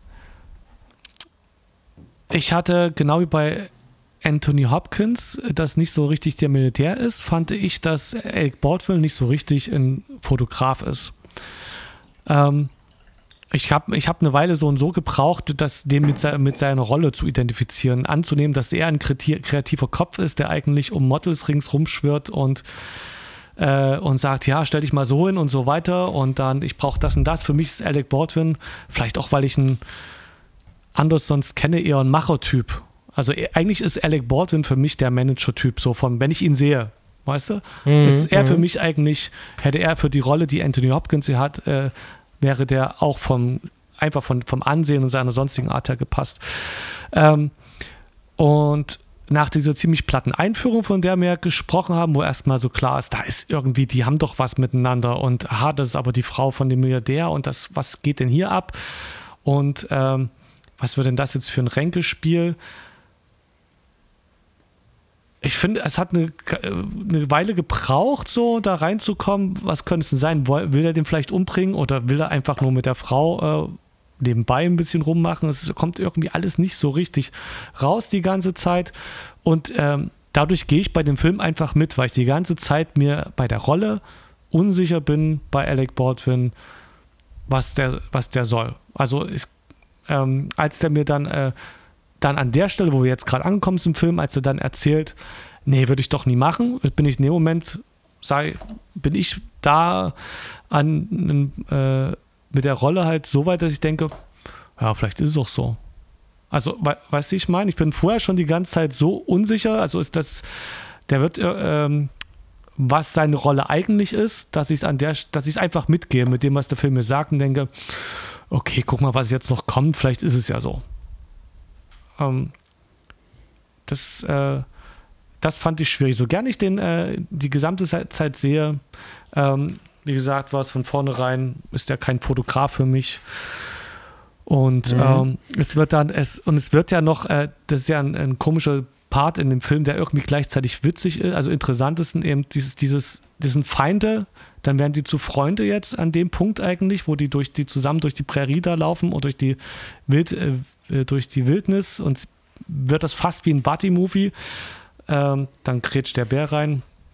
Speaker 2: ich hatte genau wie bei Anthony Hopkins, das nicht so richtig der Militär ist, fand ich, dass Alec Baldwin nicht so richtig ein Fotograf ist. Ähm, ich habe ich hab eine Weile so und so gebraucht, das dem mit, se- mit seiner Rolle zu identifizieren, anzunehmen, dass er ein kreativer Kopf ist, der eigentlich um Models ringsrum schwirrt und Äh, und sagt, ja, stell dich mal so hin und so weiter und dann, ich brauche das und das. Für mich ist Alec Baldwin, vielleicht auch, weil ich ihn anders sonst kenne, eher ein Macher-Typ. Also er, eigentlich ist Alec Baldwin für mich der Manager-Typ, so von, wenn ich ihn sehe, weißt du? Mhm, ist er für mich eigentlich, hätte er für die Rolle, die Anthony Hopkins hier hat, äh, wäre der auch vom, einfach von, vom Ansehen und seiner sonstigen Art her gepasst. Ähm, und nach dieser ziemlich platten Einführung, von der wir gesprochen haben, wo erstmal so klar ist, da ist irgendwie, die haben doch was miteinander und aha, das ist aber die Frau von dem Milliardär und das, was geht denn hier ab? Und ähm, was wird denn das jetzt für ein Ränkespiel? Ich finde, es hat eine, eine Weile gebraucht, so da reinzukommen. Was könnte es denn sein? Will er den vielleicht umbringen oder will er einfach nur mit der Frau äh, nebenbei ein bisschen rummachen? Es kommt irgendwie alles nicht so richtig raus die ganze Zeit und ähm, dadurch gehe ich bei dem Film einfach mit, weil ich die ganze Zeit mir bei der Rolle unsicher bin bei Alec Baldwin, was der, was der soll. Also ich, ähm, als der mir dann äh, dann an der Stelle, wo wir jetzt gerade angekommen sind im Film, als er dann erzählt, nee, würde ich doch nie machen, bin ich in dem Moment, sei, bin ich da an äh, mit der Rolle halt so weit, dass ich denke, ja, vielleicht ist es auch so. Also, we- weißt du, wie ich meine? Ich bin vorher schon die ganze Zeit so unsicher, also ist das, der wird, äh, ähm, was seine Rolle eigentlich ist, dass ich es an der, dass ich es einfach mitgehe mit dem, was der Film mir sagt und denke, okay, guck mal, was jetzt noch kommt, vielleicht ist es ja so. Ähm, das, äh, das fand ich schwierig. So gern ich den äh, die gesamte Zeit sehe, ähm, wie gesagt, war es von vornherein, ist ja kein Fotograf für mich. Und mhm. ähm, es wird dann, es, und es wird ja noch, äh, das ist ja ein, ein komischer Part in dem Film, der irgendwie gleichzeitig witzig ist, also interessant ist eben dieses, dieses, das sind Feinde, dann werden die zu Freunde jetzt an dem Punkt eigentlich, wo die durch die zusammen durch die Prärie da laufen oder durch die Wild, äh, durch die Wildnis und wird das fast wie ein Buddy-Movie. Ähm, dann grätscht der Bär rein.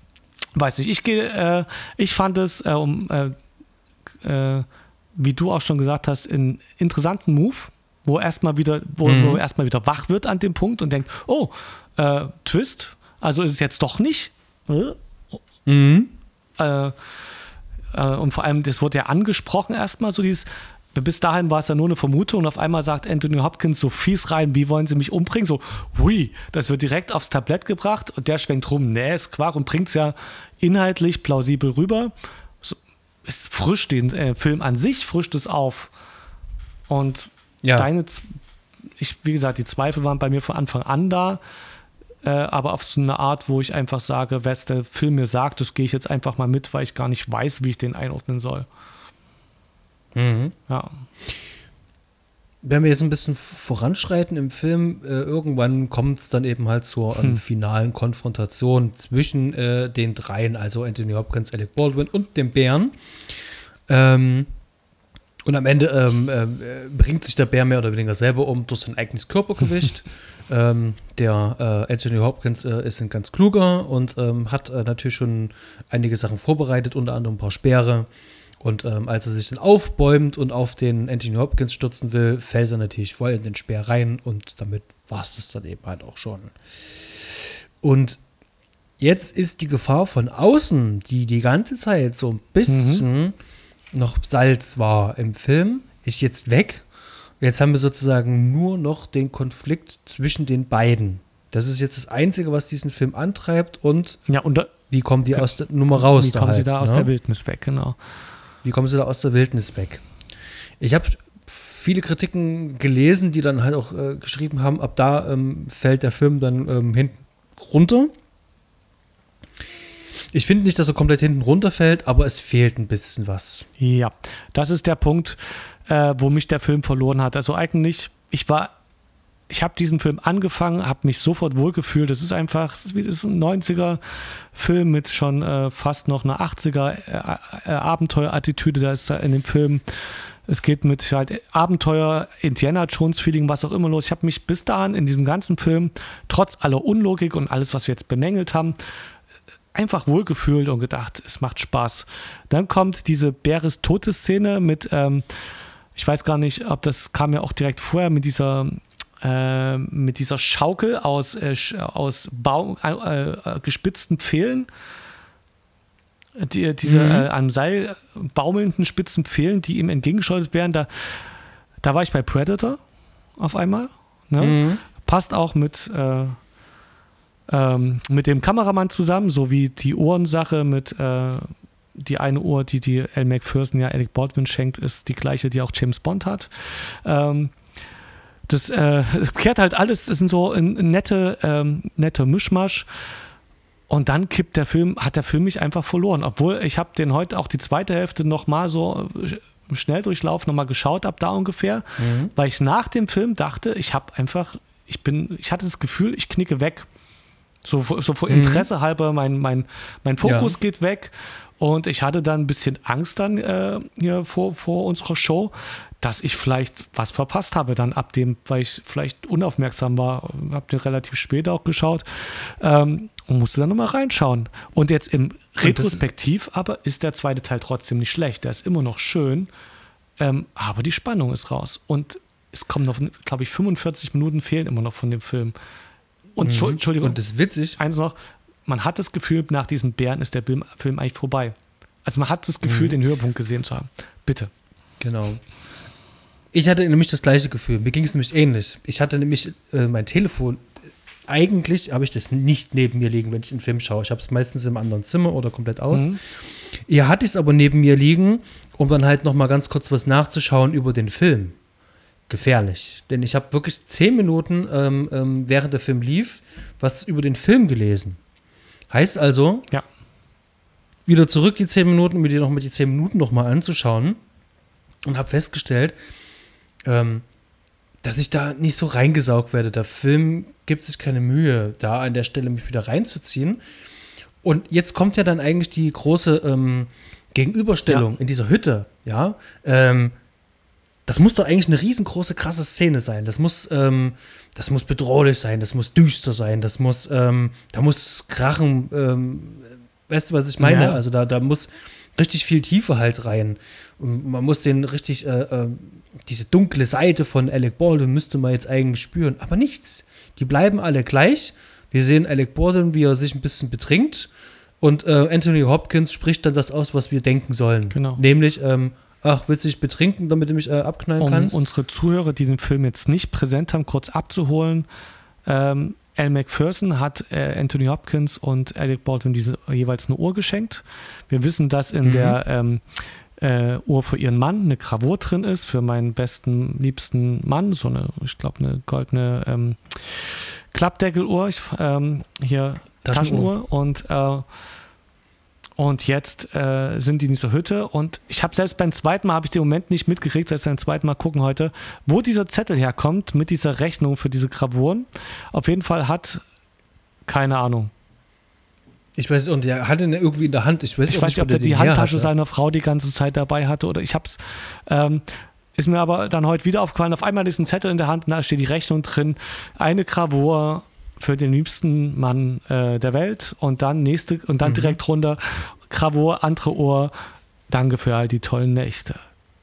Speaker 2: weiß nicht, ich gehe, äh, ich fand es, äh, um, äh, äh, wie du auch schon gesagt hast, einen interessanten Move, wo erstmal wieder, wo, mhm. wo erstmal wieder wach wird an dem Punkt und denkt, oh, äh, Twist, also ist es jetzt doch nicht. Äh, mhm. äh, äh, und vor allem, das wurde ja angesprochen erstmal, so dieses, bis dahin war es ja nur eine Vermutung und auf einmal sagt Anthony Hopkins so fies rein, wie wollen sie mich umbringen? So, hui, das wird direkt aufs Tablett gebracht und der schwenkt rum, nee, ist Quark und bringt es ja inhaltlich plausibel rüber. So, es frischt den äh, Film an sich, frischt es auf. Und ja. deine, ich, wie gesagt, die Zweifel waren bei mir von Anfang an da, äh, aber auf so eine Art, wo ich einfach sage, was der Film mir sagt, das gehe ich jetzt einfach mal mit, weil ich gar nicht weiß, wie ich den einordnen soll.
Speaker 1: Mhm.
Speaker 2: Ja.
Speaker 1: Wenn wir jetzt ein bisschen voranschreiten im Film, äh, irgendwann kommt es dann eben halt zur ähm, hm. finalen Konfrontation zwischen äh, den dreien, also Anthony Hopkins, Alec Baldwin und dem Bären. Ähm, und am Ende ähm, äh, bringt sich der Bär mehr oder weniger selber um durch sein eigenes Körpergewicht. ähm, der äh, Anthony Hopkins äh, ist ein ganz kluger und ähm, hat äh, natürlich schon einige Sachen vorbereitet, unter anderem ein paar Speere. Und ähm, als er sich dann aufbäumt und auf den Anthony Hopkins stürzen will, fällt er natürlich voll in den Speer rein und damit war es das dann eben halt auch schon. Und jetzt ist die Gefahr von außen, die die ganze Zeit so ein bisschen mhm. noch Salz war im Film, ist jetzt weg. Jetzt haben wir sozusagen nur noch den Konflikt zwischen den beiden. Das ist jetzt das Einzige, was diesen Film antreibt und,
Speaker 2: ja, und da,
Speaker 1: wie kommen die aus der Nummer raus?
Speaker 2: Wie kommen
Speaker 1: da
Speaker 2: sie
Speaker 1: halt,
Speaker 2: da aus
Speaker 1: ne?
Speaker 2: der Wildnis weg, genau.
Speaker 1: Wie kommen sie da aus der Wildnis weg? Ich habe viele Kritiken gelesen, die dann halt auch äh, geschrieben haben, ab da ähm, fällt der Film dann ähm, hinten runter. Ich finde nicht, dass er komplett hinten runterfällt, aber es fehlt ein bisschen was.
Speaker 2: Ja, das ist der Punkt, äh, wo mich der Film verloren hat. Also eigentlich, ich war, ich habe diesen Film angefangen, habe mich sofort wohlgefühlt. Das ist einfach, das ist ein neunziger-Film mit schon äh, fast noch einer achtziger-Abenteuer-Attitüde. Da ist in dem Film, es geht mit halt Abenteuer, Indiana Jones-Feeling, was auch immer los. Ich habe mich bis dahin in diesem ganzen Film, trotz aller Unlogik und alles, was wir jetzt bemängelt haben, einfach wohlgefühlt und gedacht, es macht Spaß. Dann kommt diese Bäres-Tote-Szene mit, ähm, ich weiß gar nicht, ob das kam ja auch direkt vorher mit dieser Äh, mit dieser Schaukel aus, äh, aus Baum, äh, äh, gespitzten Pfählen, die, diese mhm. äh, am Seil baumelnden spitzen Pfählen, die ihm entgegengeschleudert werden. Da, da war ich bei Predator auf einmal. Ne? Mhm. Passt auch mit, äh, ähm, mit dem Kameramann zusammen, sowie die Ohrensache mit äh, die eine Uhr, die die Elle Macpherson ja Alec Baldwin schenkt, ist die gleiche, die auch James Bond hat. Ähm, Das äh, kehrt halt alles, das sind so ein, ein nette, ähm, nette Mischmasch. Und dann kippt der Film, hat der Film mich einfach verloren. Obwohl ich habe den heute auch die zweite Hälfte nochmal so im Schnelldurchlauf nochmal geschaut, ab da ungefähr. Mhm. Weil ich nach dem Film dachte, ich habe einfach, ich bin, ich hatte das Gefühl, ich knicke weg. So, so vor Interesse mhm. halber, mein, mein, mein Fokus ja. geht weg. Und ich hatte dann ein bisschen Angst dann äh, hier vor, vor unserer Show, dass ich vielleicht was verpasst habe dann ab dem, weil ich vielleicht unaufmerksam war. Habe den relativ spät auch geschaut ähm, und musste dann nochmal reinschauen. Und jetzt im Retrospektiv aber ist der zweite Teil trotzdem nicht schlecht. Der ist immer noch schön, ähm, aber die Spannung ist raus. Und es kommen noch, glaube ich, fünfundvierzig Minuten fehlen immer noch von dem Film. Und mhm. Entschuldigung.
Speaker 1: Und das ist witzig.
Speaker 2: Eins noch, man hat das Gefühl, nach diesem Bären ist der Film eigentlich vorbei. Also man hat das Gefühl, mhm. den Höhepunkt gesehen zu haben. Bitte.
Speaker 1: Genau. Ich hatte nämlich das gleiche Gefühl. Mir ging es nämlich ähnlich. Ich hatte nämlich äh, mein Telefon, eigentlich habe ich das nicht neben mir liegen, wenn ich einen Film schaue. Ich habe es meistens im anderen Zimmer oder komplett aus. Mhm. Hier hatte ich es aber neben mir liegen, um dann halt noch mal ganz kurz was nachzuschauen über den Film. Gefährlich. Denn ich habe wirklich zehn Minuten, ähm, ähm, während der Film lief, was über den Film gelesen. Heißt also,
Speaker 2: ja.
Speaker 1: wieder zurück die zehn Minuten, um mir die noch mit die zehn Minuten noch mal anzuschauen und habe festgestellt, ähm, dass ich da nicht so reingesaugt werde. Der Film gibt sich keine Mühe, da an der Stelle mich wieder reinzuziehen. Und jetzt kommt ja dann eigentlich die große ähm, Gegenüberstellung ja. in dieser Hütte. Ja, ähm, das muss doch eigentlich eine riesengroße, krasse Szene sein. Das muss, ähm, das muss bedrohlich sein, das muss düster sein, das muss, ähm, da muss krachen, ähm, Weißt du, was ich meine?
Speaker 2: Ja.
Speaker 1: Also da, da muss richtig viel Tiefe halt rein. Und man muss den richtig, äh, äh, diese dunkle Seite von Alec Baldwin müsste man jetzt eigentlich spüren. Aber nichts. Die bleiben alle gleich. Wir sehen Alec Baldwin, wie er sich ein bisschen betrinkt. Und äh, Anthony Hopkins spricht dann das aus, was wir denken sollen.
Speaker 2: Genau.
Speaker 1: Nämlich, ähm, ach, willst du dich betrinken, damit du mich äh, abknallen
Speaker 2: Um
Speaker 1: kannst?
Speaker 2: unsere Zuhörer, die den Film jetzt nicht präsent haben, kurz abzuholen. Ähm, Al McPherson hat äh, Anthony Hopkins und Alec Baldwin diese jeweils eine Uhr geschenkt. Wir wissen, dass in
Speaker 1: Mhm.
Speaker 2: der ähm, äh, Uhr für ihren Mann eine Gravur drin ist, für meinen besten, liebsten Mann, so eine, ich glaube, eine goldene ähm, Klappdeckeluhr, ich, ähm, hier
Speaker 1: Taschenuhr.
Speaker 2: Taschenuhr und äh, Und jetzt äh, sind die in dieser Hütte und ich habe selbst beim zweiten Mal, habe ich den Moment nicht mitgekriegt, selbst beim zweiten Mal gucken heute, wo dieser Zettel herkommt mit dieser Rechnung für diese Gravuren. Auf jeden Fall hat, keine Ahnung.
Speaker 1: Ich weiß, und er hatte ihn irgendwie in der Hand. Ich weiß,
Speaker 2: Ich
Speaker 1: auch
Speaker 2: weiß
Speaker 1: nicht,
Speaker 2: nicht, ob
Speaker 1: wo
Speaker 2: der die
Speaker 1: den her
Speaker 2: Handtasche
Speaker 1: hatte.
Speaker 2: seiner Frau die ganze Zeit dabei hatte oder ich hab's, ähm, ist mir aber dann heute wieder aufgefallen, auf einmal ist ein Zettel in der Hand und da steht die Rechnung drin, eine Gravur für den liebsten Mann äh, der Welt und dann nächste und dann
Speaker 1: Mhm.
Speaker 2: direkt runter Gravur, andere Uhr, danke für all die tollen Nächte.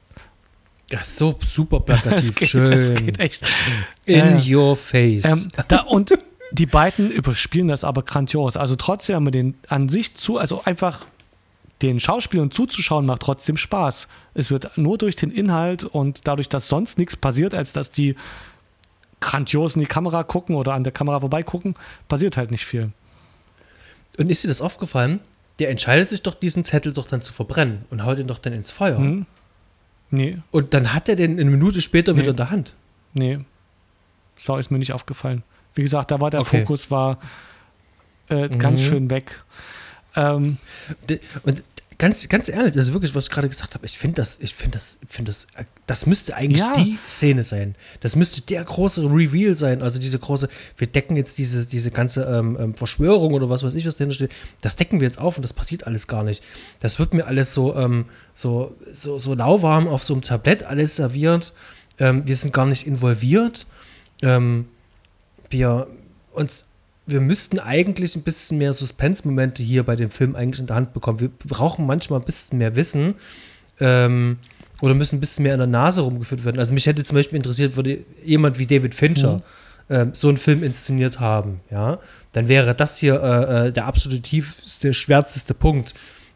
Speaker 1: Ja, so super
Speaker 2: Das
Speaker 1: plakativ.
Speaker 2: geht,
Speaker 1: Schön.
Speaker 2: das geht echt.
Speaker 1: In
Speaker 2: Ja, ja.
Speaker 1: your face.
Speaker 2: Ähm, da, und die beiden überspielen das aber grandios. Also trotzdem haben wir den an sich zu, also einfach den Schauspielern zuzuschauen macht trotzdem Spaß. Es wird nur durch den Inhalt und dadurch, dass sonst nichts passiert, als dass die grandios in die Kamera gucken oder an der Kamera vorbeigucken, passiert halt nicht viel.
Speaker 1: Und ist dir das aufgefallen? Der entscheidet sich doch, diesen Zettel doch dann zu verbrennen und haut ihn doch dann ins Feuer.
Speaker 2: Hm? Nee,
Speaker 1: Und dann hat er den eine Minute später
Speaker 2: Nee.
Speaker 1: wieder in der Hand.
Speaker 2: nee. So ist mir nicht aufgefallen. Wie gesagt, da war der
Speaker 1: Okay.
Speaker 2: Fokus war äh, ganz
Speaker 1: Mhm.
Speaker 2: schön weg. Ähm,
Speaker 1: De- Und ganz, ganz ehrlich, also wirklich, was ich gerade gesagt habe, ich finde das, ich finde das, ich finde das, das müsste eigentlich
Speaker 2: Ja.
Speaker 1: die Szene sein. Das müsste der große Reveal sein. Also diese große, wir decken jetzt diese, diese ganze ähm, ähm, Verschwörung oder was weiß ich, was dahinter steht, das decken wir jetzt auf und das passiert alles gar nicht. Das wird mir alles so, ähm, so, so, so lauwarm auf so einem Tablett alles serviert. Ähm, wir sind gar nicht involviert. Ähm, wir uns wir müssten eigentlich ein bisschen mehr Suspense-Momente hier bei dem Film eigentlich in der Hand bekommen. Wir brauchen manchmal ein bisschen mehr Wissen ähm, oder müssen ein bisschen mehr in der Nase rumgeführt werden. Also mich hätte zum Beispiel interessiert, würde jemand wie David Fincher
Speaker 2: Mhm.
Speaker 1: ähm, so einen Film inszeniert haben, ja, dann wäre das hier äh, äh, der absolut tiefste, schwärzeste Punkt.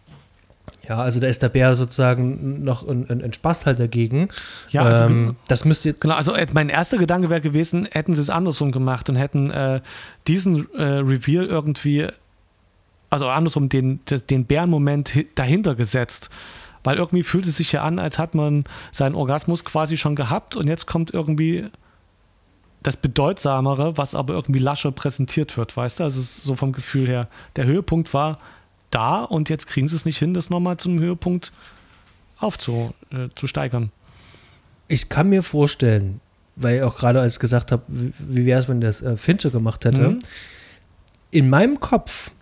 Speaker 1: Ja, also da ist der Bär sozusagen noch ein, ein, ein Spaß halt dagegen.
Speaker 2: Ja, also
Speaker 1: ähm, das müsste
Speaker 2: Genau, also äh, mein erster Gedanke wäre gewesen, hätten sie es andersrum gemacht und hätten äh, diesen äh, Reveal irgendwie, also andersrum den, des- den Bärenmoment hi- dahinter gesetzt. Weil irgendwie fühlt es sich ja an, als hat man seinen Orgasmus quasi schon gehabt und jetzt kommt irgendwie das Bedeutsamere, was aber irgendwie lascher präsentiert wird, weißt du? Also so vom Gefühl her. Der Höhepunkt war da und jetzt kriegen sie es nicht hin, das nochmal zu einem Höhepunkt aufzu, äh, zu steigern.
Speaker 1: Ich kann mir vorstellen, weil ich auch gerade als ich gesagt habe, wie, wie wäre es, wenn das äh, Fincher gemacht hätte.
Speaker 2: Mhm.
Speaker 1: In meinem Kopf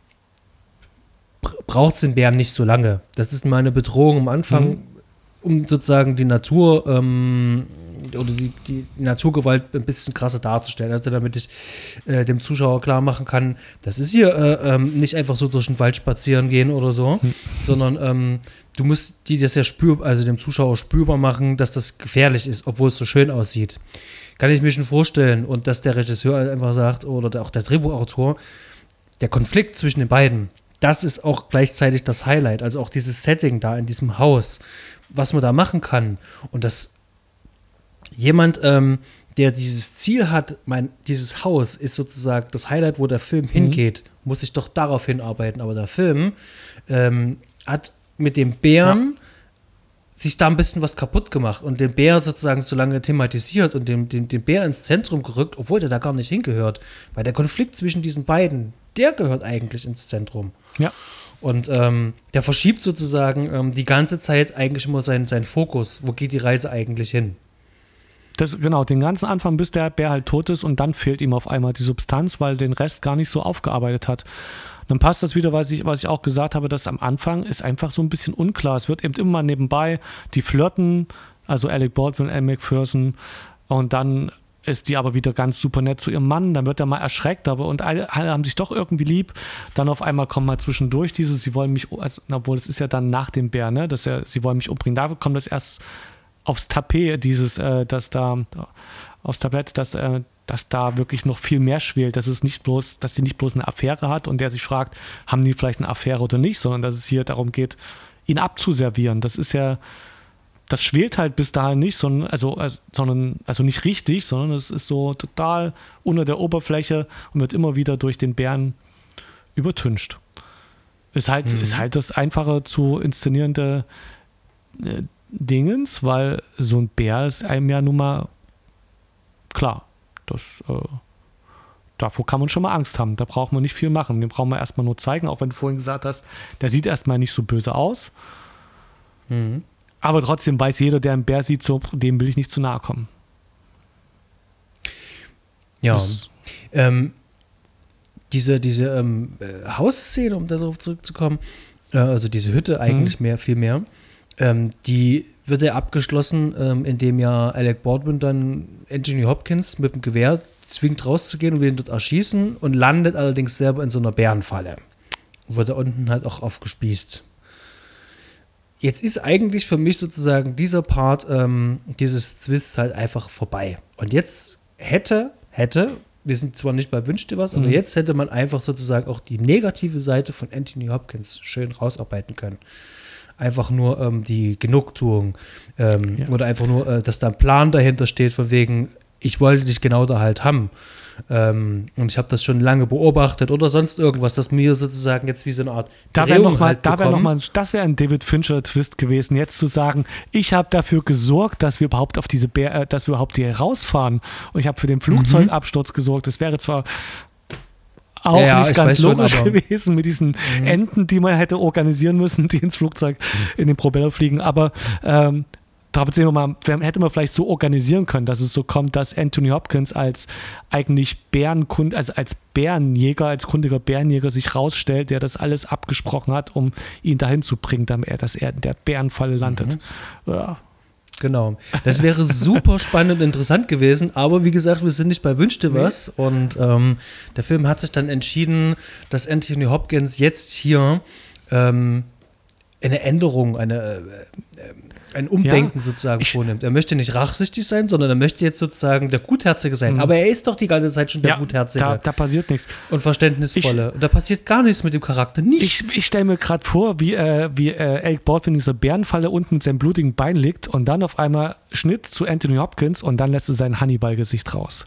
Speaker 1: braucht es den Bären nicht so lange. Das ist meine Bedrohung am Anfang,
Speaker 2: Mhm.
Speaker 1: um sozusagen die Natur ähm, oder die, die Naturgewalt ein bisschen krasser darzustellen. Also damit ich äh, dem Zuschauer klar machen kann, das ist hier äh, ähm, nicht einfach so durch den Wald spazieren gehen oder so,
Speaker 2: Mhm.
Speaker 1: sondern ähm, du musst die das ja spürbar, also dem Zuschauer spürbar machen, dass das gefährlich ist, obwohl es so schön aussieht. Kann ich mir schon vorstellen. Und dass der Regisseur einfach sagt, oder der, auch der Drehbuchautor, der Konflikt zwischen den beiden, das ist auch gleichzeitig das Highlight. Also auch dieses Setting da in diesem Haus, was man da machen kann. Und dass jemand, ähm, der dieses Ziel hat, mein, dieses Haus ist sozusagen das Highlight, wo der Film hingeht, muss ich doch darauf hinarbeiten. Aber der Film ähm, hat mit dem Bären sich da ein bisschen was kaputt gemacht und den Bär sozusagen so lange thematisiert und den, den, den Bär ins Zentrum gerückt, obwohl der da gar nicht hingehört. Weil der Konflikt zwischen diesen beiden, der gehört eigentlich ins Zentrum.
Speaker 2: Ja.
Speaker 1: Und ähm, der verschiebt sozusagen ähm, die ganze Zeit eigentlich immer seinen, seinen Fokus. Wo geht die Reise eigentlich hin?
Speaker 2: Das, genau, den ganzen Anfang, bis der Bär halt tot ist und dann fehlt ihm auf einmal die Substanz, weil den Rest gar nicht so aufgearbeitet hat. Und dann passt das wieder, was ich, was ich auch gesagt habe, dass am Anfang ist einfach so ein bisschen unklar. Es wird eben immer mal nebenbei, die flirten, also Alec Baldwin, Al McPherson und dann ist die aber wieder ganz super nett zu ihrem Mann, dann wird er mal erschreckt, aber und alle, alle haben sich doch irgendwie lieb. Dann auf einmal kommt mal zwischendurch dieses, sie wollen mich, also, obwohl es ist ja dann nach dem Bär, ne, dass er, sie wollen mich umbringen. Da kommt das erst aufs Tapet, dieses, äh, dass da, aufs Tablett, dass, äh, dass da wirklich noch viel mehr schwelt, dass es nicht bloß, dass sie nicht bloß eine Affäre hat und der sich fragt, haben die vielleicht eine Affäre oder nicht, sondern dass es hier darum geht, ihn abzuservieren. Das ist ja, das schwelt halt bis dahin nicht, sondern, also, also, sondern, also nicht richtig, sondern es ist so total unter der Oberfläche und wird immer wieder durch den Bären übertüncht. Ist halt, mhm. ist halt das einfache zu inszenierende äh, Dingens, weil so ein Bär ist einem ja nun mal klar, das, äh, davor kann man schon mal Angst haben, da braucht man nicht viel machen, den brauchen wir erstmal nur zeigen, auch wenn du vorhin gesagt hast, der sieht erstmal nicht so böse aus. Mhm. Aber trotzdem weiß jeder, der einen Bär sieht, so, dem will ich nicht zu nahe kommen.
Speaker 1: Ja. Das, ähm, diese diese ähm, Hausszene, um darauf zurückzukommen, äh, also diese Hütte eigentlich mhm. mehr, viel mehr, ähm, die wird ja abgeschlossen, ähm, indem ja Alec Baldwin dann Anthony Hopkins mit dem Gewehr zwingt rauszugehen und will ihn dort erschießen und landet allerdings selber in so einer Bärenfalle. Und wird da unten halt auch aufgespießt. Jetzt ist eigentlich für mich sozusagen dieser Part ähm, dieses Twists halt einfach vorbei. Und jetzt hätte, hätte, wir sind zwar nicht bei Wünsch dir was, mhm. aber jetzt hätte man einfach sozusagen auch die negative Seite von Anthony Hopkins schön rausarbeiten können. Einfach nur ähm, die Genugtuung ähm, ja. oder einfach nur, äh, dass da ein Plan dahinter steht, von wegen, ich wollte dich genau da halt haben. Ähm, und ich habe das schon lange beobachtet oder sonst irgendwas, dass mir sozusagen jetzt wie so eine Art
Speaker 2: da wäre noch mal, halt da wäre noch mal, das wäre ein David Fincher Twist gewesen, jetzt zu sagen, ich habe dafür gesorgt, dass wir überhaupt auf diese Bär, äh, dass wir überhaupt hier rausfahren und ich habe für den Flugzeugabsturz mhm. gesorgt. Das wäre zwar auch ja, nicht ganz logisch schon, gewesen mit diesen mhm. Enten, die man hätte organisieren müssen, die ins Flugzeug in den Propeller fliegen, aber ähm, da hätte man vielleicht so organisieren können, dass es so kommt, dass Anthony Hopkins als eigentlich Bärenkund, also als Bärenjäger, als kundiger Bärenjäger sich rausstellt, der das alles abgesprochen hat, um ihn dahin zu bringen, damit er, dass er in der Bärenfalle landet. Mhm. Ja.
Speaker 1: Genau. Das wäre super spannend und interessant gewesen, aber wie gesagt, wir sind nicht bei Wünsch dir was nee. und ähm, der Film hat sich dann entschieden, dass Anthony Hopkins jetzt hier ähm, eine Änderung, eine äh, ein Umdenken ja, sozusagen ich, vornimmt. Er möchte nicht rachsüchtig sein, sondern er möchte jetzt sozusagen der Gutherzige sein. Mhm. Aber er ist doch die ganze Zeit schon der
Speaker 2: ja,
Speaker 1: Gutherzige.
Speaker 2: Da, da passiert nichts.
Speaker 1: Und Verständnisvolle. Ich, und da passiert gar nichts mit dem Charakter. Nichts.
Speaker 2: Ich, ich stelle mir gerade vor, wie, äh, wie äh, Alec Baldwin in dieser Bärenfalle unten mit seinem blutigen Bein liegt und dann auf einmal Schnitt zu Anthony Hopkins und dann lässt er sein Hannibal-Gesicht raus.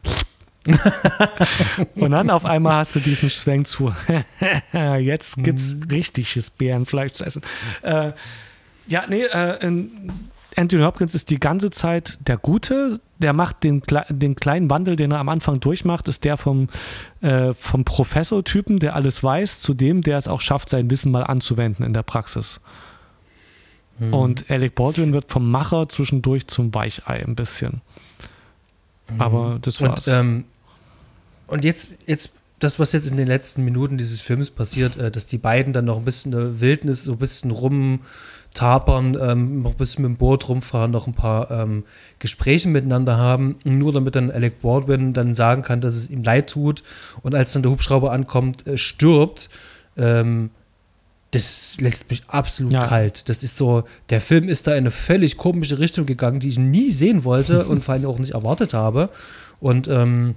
Speaker 2: Und dann auf einmal hast du diesen Schwenk zu. Jetzt gibt's mhm. richtiges Bärenfleisch zu essen. Äh, Ja, nee, äh, Anthony Hopkins ist die ganze Zeit der Gute. Der macht den, den kleinen Wandel, den er am Anfang durchmacht, ist der vom, äh, vom Professor-Typen, der alles weiß, zu dem, der es auch schafft, sein Wissen mal anzuwenden in der Praxis. Mhm. Und Alec Baldwin wird vom Macher zwischendurch zum Weichei ein bisschen. Mhm. Aber das war's.
Speaker 1: Und, ähm, und jetzt, jetzt das, was jetzt in den letzten Minuten dieses Films passiert, äh, dass die beiden dann noch ein bisschen in der Wildnis, so ein bisschen rumtapern, ähm, noch ein bisschen mit dem Boot rumfahren, noch ein paar ähm, Gespräche miteinander haben, nur damit dann Alec Baldwin dann sagen kann, dass es ihm leid tut und als dann der Hubschrauber ankommt, äh, stirbt, ähm, das lässt mich absolut ja. kalt. Das ist so, der Film ist da in eine völlig komische Richtung gegangen, die ich nie sehen wollte und vor allem auch nicht erwartet habe. Und ähm,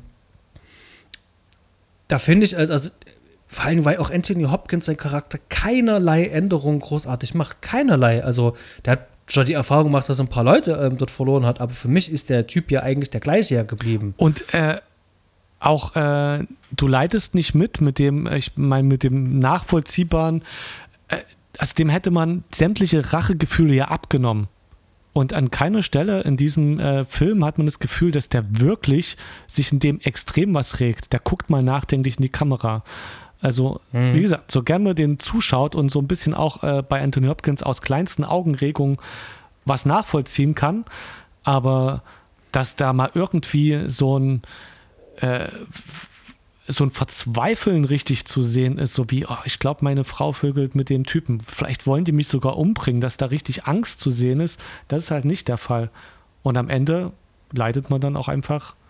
Speaker 1: da finde ich, also vor allem, weil auch Anthony Hopkins sein Charakter keinerlei Änderungen großartig macht. Keinerlei. Also, der hat schon die Erfahrung gemacht, dass er ein paar Leute ähm, dort verloren hat, aber für mich ist der Typ ja eigentlich der gleiche ja geblieben.
Speaker 2: Und äh, auch, äh, du leidest nicht mit, mit dem, ich meine, mit dem nachvollziehbaren, äh, also dem hätte man sämtliche Rachegefühle ja abgenommen. Und an keiner Stelle in diesem äh, Film hat man das Gefühl, dass der wirklich sich in dem extrem was regt. Der guckt mal nachdenklich in die Kamera. Also, mhm. wie gesagt, so gern man den zuschaut und so ein bisschen auch äh, bei Anthony Hopkins aus kleinsten Augenregungen was nachvollziehen kann, aber dass da mal irgendwie so ein äh, so ein Verzweifeln richtig zu sehen ist, so wie, oh, ich glaube, meine Frau vögelt mit dem Typen. Vielleicht wollen die mich sogar umbringen, dass da richtig Angst zu sehen ist. Das ist halt nicht der Fall. Und am Ende leidet man dann auch einfach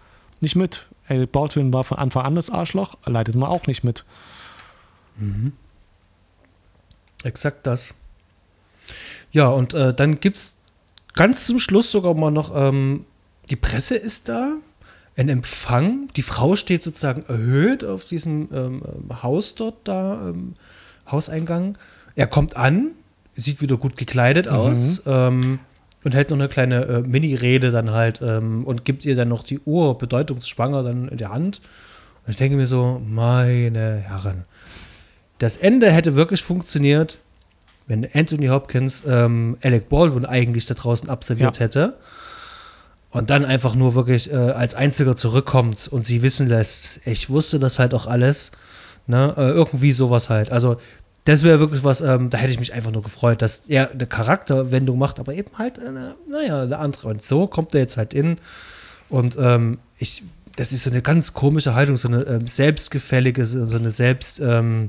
Speaker 2: nicht mit. Alec Baldwin war von Anfang an das Arschloch, leidet man auch nicht mit.
Speaker 1: Mhm. Exakt das. Ja, und äh, dann gibt es ganz zum Schluss sogar mal noch, ähm, die Presse ist da, ein Empfang, die Frau steht sozusagen erhöht auf diesem ähm, Haus dort da, ähm, Hauseingang. Er kommt an, sieht wieder gut gekleidet aus, mhm. ähm, und hält noch eine kleine äh, Mini-Rede dann halt ähm, und gibt ihr dann noch die Uhr bedeutungsschwanger dann in der Hand. Und ich denke mir so, meine Herren, das Ende hätte wirklich funktioniert, wenn Anthony Hopkins ähm, Alec Baldwin eigentlich da draußen absolviert ja. hätte und dann einfach nur wirklich äh, als Einziger zurückkommt und sie wissen lässt, ich wusste das halt auch alles, ne, äh, irgendwie sowas halt. Also das wäre wirklich was, ähm, da hätte ich mich einfach nur gefreut, dass er eine Charakterwendung macht, aber eben halt, eine, naja, eine andere. Und so kommt er jetzt halt in und ähm, ich, das ist so eine ganz komische Haltung, so eine ähm, selbstgefällige, so, so eine selbst, ähm,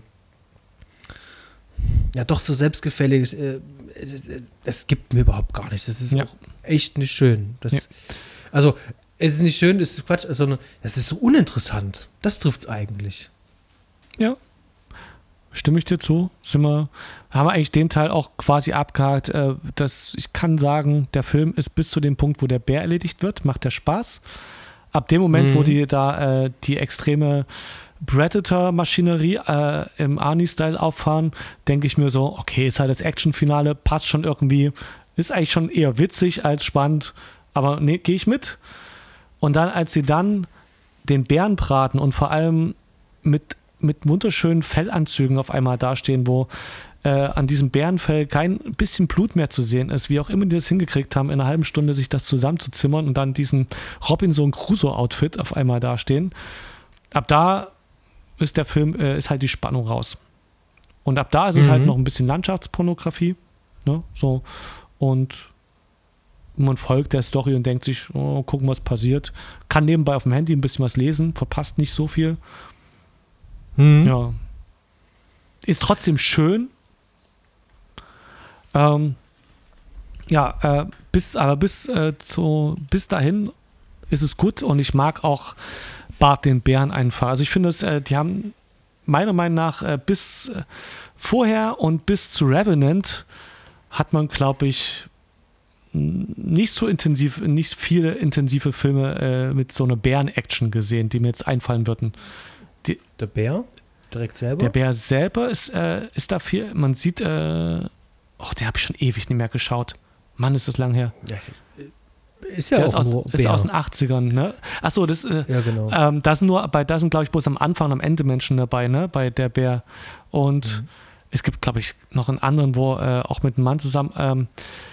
Speaker 1: ja doch so selbstgefälliges, äh, das gibt mir überhaupt gar nichts. Das ist ja. auch echt nicht schön. Das, ja. Also, es ist nicht schön, das ist Quatsch, sondern es ist so uninteressant. Das trifft es eigentlich.
Speaker 2: Ja. Stimme ich dir zu? Sind wir, haben wir eigentlich den Teil auch quasi abgehakt. Äh, dass ich kann sagen, der Film ist bis zu dem Punkt, wo der Bär erledigt wird, macht der Spaß. Ab dem Moment, mhm. wo die da äh, die extreme Predator-Maschinerie äh, im Arnie-Style auffahren, denke ich mir so, okay, ist halt das Action-Finale, passt schon irgendwie, ist eigentlich schon eher witzig als spannend, aber nee, gehe ich mit. Und dann, als sie dann den Bären braten und vor allem mit, mit wunderschönen Fellanzügen auf einmal dastehen, wo äh, an diesem Bärenfell kein bisschen Blut mehr zu sehen ist, wie auch immer die das hingekriegt haben, in einer halben Stunde sich das zusammenzuzimmern und dann diesen Robinson Crusoe-Outfit auf einmal dastehen. Ab da ist der Film, äh, ist halt die Spannung raus. Und ab da ist es mhm. halt noch ein bisschen Landschaftspornografie, ne, so, und man folgt der Story und denkt sich, oh, gucken, was passiert. Kann nebenbei auf dem Handy ein bisschen was lesen, verpasst nicht so viel. Mhm. Ja. Ist trotzdem schön. Ähm, ja, äh, bis, aber bis, äh, zu, bis dahin ist es gut und ich mag auch Bart den Bären einfach. Also ich finde, dass, äh, die haben meiner Meinung nach äh, bis äh, vorher und bis zu Revenant hat man, glaube ich, nicht so intensiv, nicht viele intensive Filme äh, mit so einer Bären-Action gesehen, die mir jetzt einfallen würden. Die,
Speaker 1: der Bär? Direkt selber?
Speaker 2: Der Bär selber ist, äh, ist da viel, man sieht, äh, oh, der habe ich schon ewig nicht mehr geschaut. Mann, ist das lang her. Ja,
Speaker 1: ist ja
Speaker 2: der
Speaker 1: auch
Speaker 2: ist aus,
Speaker 1: nur
Speaker 2: ist aus den achtzigern, ne? Achso, das, äh,
Speaker 1: ja, genau.
Speaker 2: ähm, da sind nur, bei, da sind, glaube ich, bloß am Anfang und am Ende Menschen dabei, ne? Bei der Bär. Und mhm. es gibt, glaube ich, noch einen anderen, wo äh, auch mit einem Mann zusammen, ähm,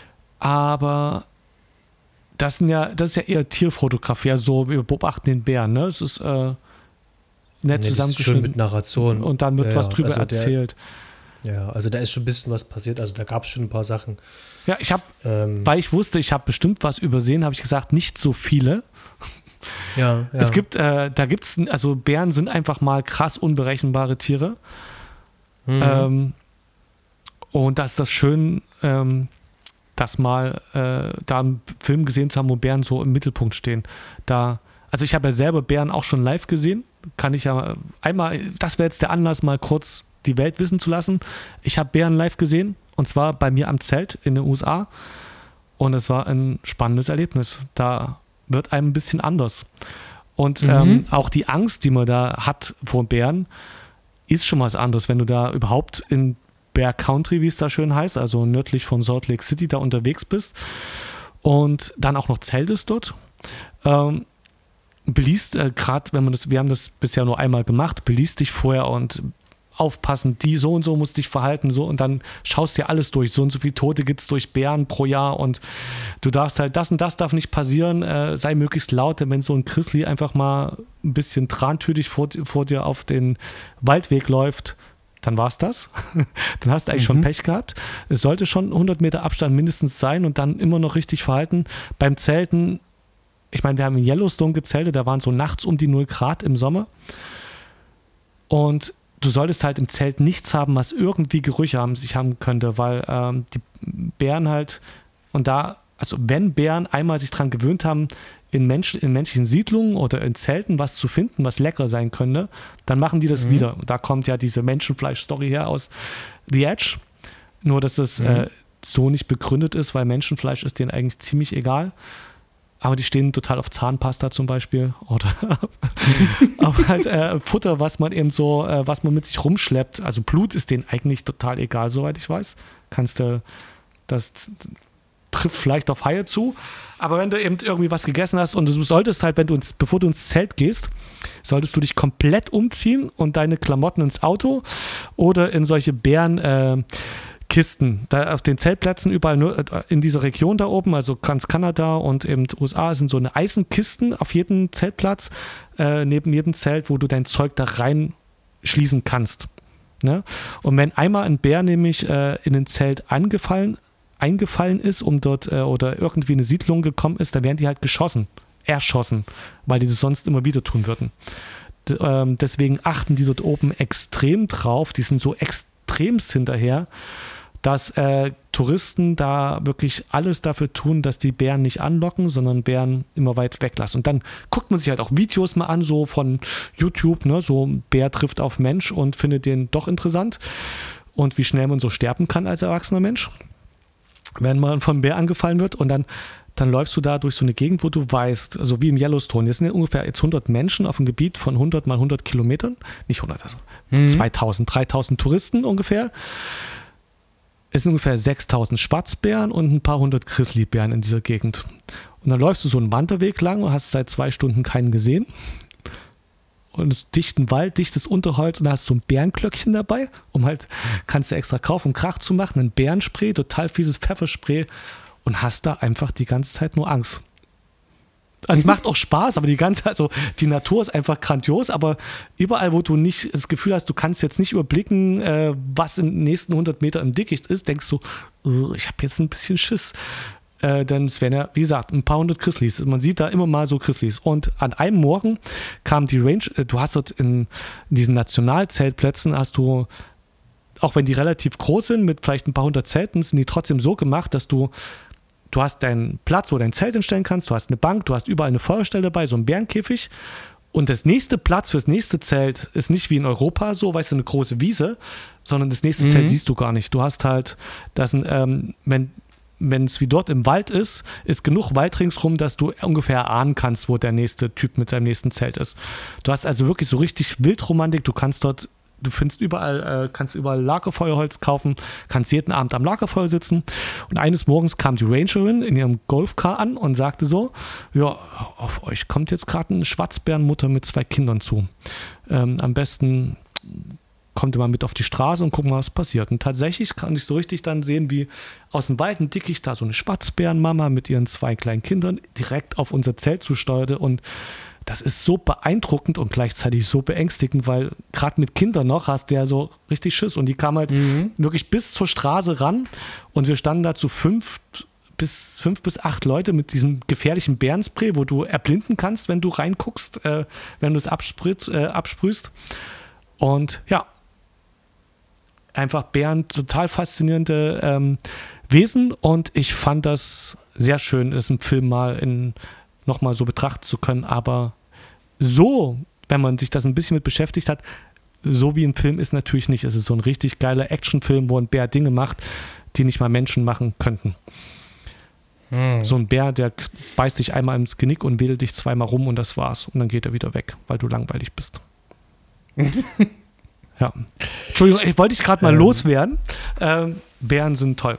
Speaker 2: aber das sind ja, das ist ja eher Tierfotografie, ja, so, wir beobachten den Bären, ne? Es ist äh, nett nee, zusammengeschnitten.
Speaker 1: Schön mit Narration.
Speaker 2: Und dann wird ja, was drüber also erzählt.
Speaker 1: Der, ja, also da ist schon ein bisschen was passiert, also da gab es schon ein paar Sachen.
Speaker 2: Ja, ich habe, ähm, weil ich wusste, ich habe bestimmt was übersehen, habe ich gesagt, nicht so viele.
Speaker 1: Ja, ja.
Speaker 2: Es gibt, äh, da gibt es, also Bären sind einfach mal krass unberechenbare Tiere. Mhm. Ähm, und da ist das schön, ähm, das mal äh, da einen Film gesehen zu haben, wo Bären so im Mittelpunkt stehen. Da, also ich habe ja selber Bären auch schon live gesehen. Kann ich ja einmal, das wäre jetzt der Anlass, mal kurz die Welt wissen zu lassen. Ich habe Bären live gesehen und zwar bei mir am Zelt in den U S A und es war ein spannendes Erlebnis. Da wird einem ein bisschen anders. Und mhm. ähm, auch die Angst, die man da hat vor Bären, ist schon was anderes, wenn du da überhaupt in Bear Country, wie es da schön heißt, also nördlich von Salt Lake City da unterwegs bist und dann auch noch zeltest dort. Ähm, beliest äh, gerade, wenn man das, wir haben das bisher nur einmal gemacht, beliest dich vorher und aufpassen, die so und so musst dich verhalten, so und dann schaust dir alles durch, so und so viele Tote gibt es durch Bären pro Jahr und du darfst halt, das und das darf nicht passieren, äh, sei möglichst laut, denn wenn so ein Grizzly einfach mal ein bisschen trantütig vor, vor dir auf den Waldweg läuft, dann war es das. Dann hast du eigentlich mhm. schon Pech gehabt. Es sollte schon hundert Meter Abstand mindestens sein und dann immer noch richtig verhalten. Beim Zelten, ich meine, wir haben in Yellowstone gezeltet, da waren so nachts um die null Grad im Sommer und du solltest halt im Zelt nichts haben, was irgendwie Gerüche haben, sich haben könnte, weil ähm, die Bären halt, und da also wenn Bären einmal sich daran gewöhnt haben, in, Menschen, in menschlichen Siedlungen oder in Zelten was zu finden, was lecker sein könnte, dann machen die das mhm. wieder. Und da kommt ja diese Menschenfleisch-Story her aus The Edge. Nur, dass das mhm. äh, so nicht begründet ist, weil Menschenfleisch ist denen eigentlich ziemlich egal. Aber die stehen total auf Zahnpasta zum Beispiel oder auf halt äh, Futter, was man eben so, äh, was man mit sich rumschleppt. Also Blut ist denen eigentlich total egal, soweit ich weiß. Kannst du, das trifft vielleicht auf Haie zu. Aber wenn du eben irgendwie was gegessen hast und du solltest halt, wenn du ins, bevor du ins Zelt gehst, solltest du dich komplett umziehen und deine Klamotten ins Auto oder in solche Bären äh, Kisten, da auf den Zeltplätzen überall nur in dieser Region da oben, also ganz Kanada und eben U S A sind so eine Eisenkisten auf jedem Zeltplatz, äh, neben jedem Zelt, wo du dein Zeug da rein schließen kannst. Ne? Und wenn einmal ein Bär nämlich äh, in ein Zelt angefallen, eingefallen ist, um dort äh, oder irgendwie eine Siedlung gekommen ist, dann werden die halt geschossen, erschossen, weil die das sonst immer wieder tun würden. D- ähm, deswegen achten die dort oben extrem drauf, die sind so extremst hinterher, dass äh, Touristen da wirklich alles dafür tun, dass die Bären nicht anlocken, sondern Bären immer weit weglassen. Und dann guckt man sich halt auch Videos mal an, so von YouTube, ne, so Bär trifft auf Mensch und findet den doch interessant und wie schnell man so sterben kann als erwachsener Mensch, wenn man vom Bär angefallen wird. Und dann, dann läufst du da durch so eine Gegend, wo du weißt, also wie im Yellowstone, jetzt sind ja ungefähr jetzt hundert Menschen auf einem Gebiet von hundert mal hundert Kilometern, nicht hundert, also mhm. zweitausend, dreitausend Touristen ungefähr. Es sind ungefähr sechstausend Schwarzbären und ein paar hundert Grizzlybären in dieser Gegend. Und dann läufst du so einen Wanderweg lang und hast seit zwei Stunden keinen gesehen. Und es ist dichten Wald, dichtes Unterholz und da hast du so ein Bärenklöckchen dabei, um halt, kannst du extra kaufen, um Krach zu machen, ein Bärenspray, total fieses Pfefferspray und hast da einfach die ganze Zeit nur Angst. Also es macht auch Spaß, aber die ganze, also die Natur ist einfach grandios, aber überall, wo du nicht das Gefühl hast, du kannst jetzt nicht überblicken, äh, was in den nächsten hundert Metern im Dickicht ist, denkst du, oh, ich habe jetzt ein bisschen Schiss. Äh, denn es wären ja, wie gesagt, ein paar hundert Grizzlies. Man sieht da immer mal so Grizzlies. Und an einem Morgen kam die Range, äh, du hast dort in, in diesen Nationalzeltplätzen, hast du, auch wenn die relativ groß sind, mit vielleicht ein paar hundert Zelten, sind die trotzdem so gemacht, dass du Du hast deinen Platz, wo du dein Zelt hinstellen kannst, du hast eine Bank, du hast überall eine Feuerstelle dabei, so ein Bärenkäfig. Und das nächste Platz fürs nächste Zelt ist nicht wie in Europa so, weißt du, eine große Wiese, sondern das nächste mhm. Zelt siehst du gar nicht. Du hast halt, das sind, ähm, wenn wenn es wie dort im Wald ist, ist genug Wald ringsrum, dass du ungefähr erahnen kannst, wo der nächste Typ mit seinem nächsten Zelt ist. Du hast also wirklich so richtig Wildromantik, du kannst dort Du findest überall, äh, kannst überall Lagerfeuerholz kaufen, kannst jeden Abend am Lagerfeuer sitzen. Und eines Morgens kam die Rangerin in ihrem Golfcar an und sagte so, ja, auf euch kommt jetzt gerade eine Schwarzbärenmutter mit zwei Kindern zu. Ähm, am besten kommt ihr mal mit auf die Straße und gucken mal, was passiert. Und tatsächlich kann ich so richtig dann sehen, wie aus dem Wald ein Dickicht da so eine Schwarzbärenmama mit ihren zwei kleinen Kindern direkt auf unser Zelt zusteuerte. Und das ist so beeindruckend und gleichzeitig so beängstigend, weil gerade mit Kindern noch hast du ja so richtig Schiss. Und die kamen halt mhm. wirklich bis zur Straße ran und wir standen da zu fünf bis, fünf bis acht Leute mit diesem gefährlichen Bärenspray, wo du erblinden kannst, wenn du reinguckst, äh, wenn du es absprühst, äh, absprühst. Und ja, einfach Bären, total faszinierende ähm, Wesen und ich fand das sehr schön, das im Film mal in nochmal so betrachten zu können, aber so, wenn man sich das ein bisschen mit beschäftigt hat, so wie im Film ist natürlich nicht. Es ist so ein richtig geiler Actionfilm, wo ein Bär Dinge macht, die nicht mal Menschen machen könnten. Hm. So ein Bär, der beißt dich einmal ins Genick und wedelt dich zweimal rum und das war's. Und dann geht er wieder weg, weil du langweilig bist. Ja. Entschuldigung, ich wollte dich gerade mal ähm. loswerden. Ähm, Bären sind toll.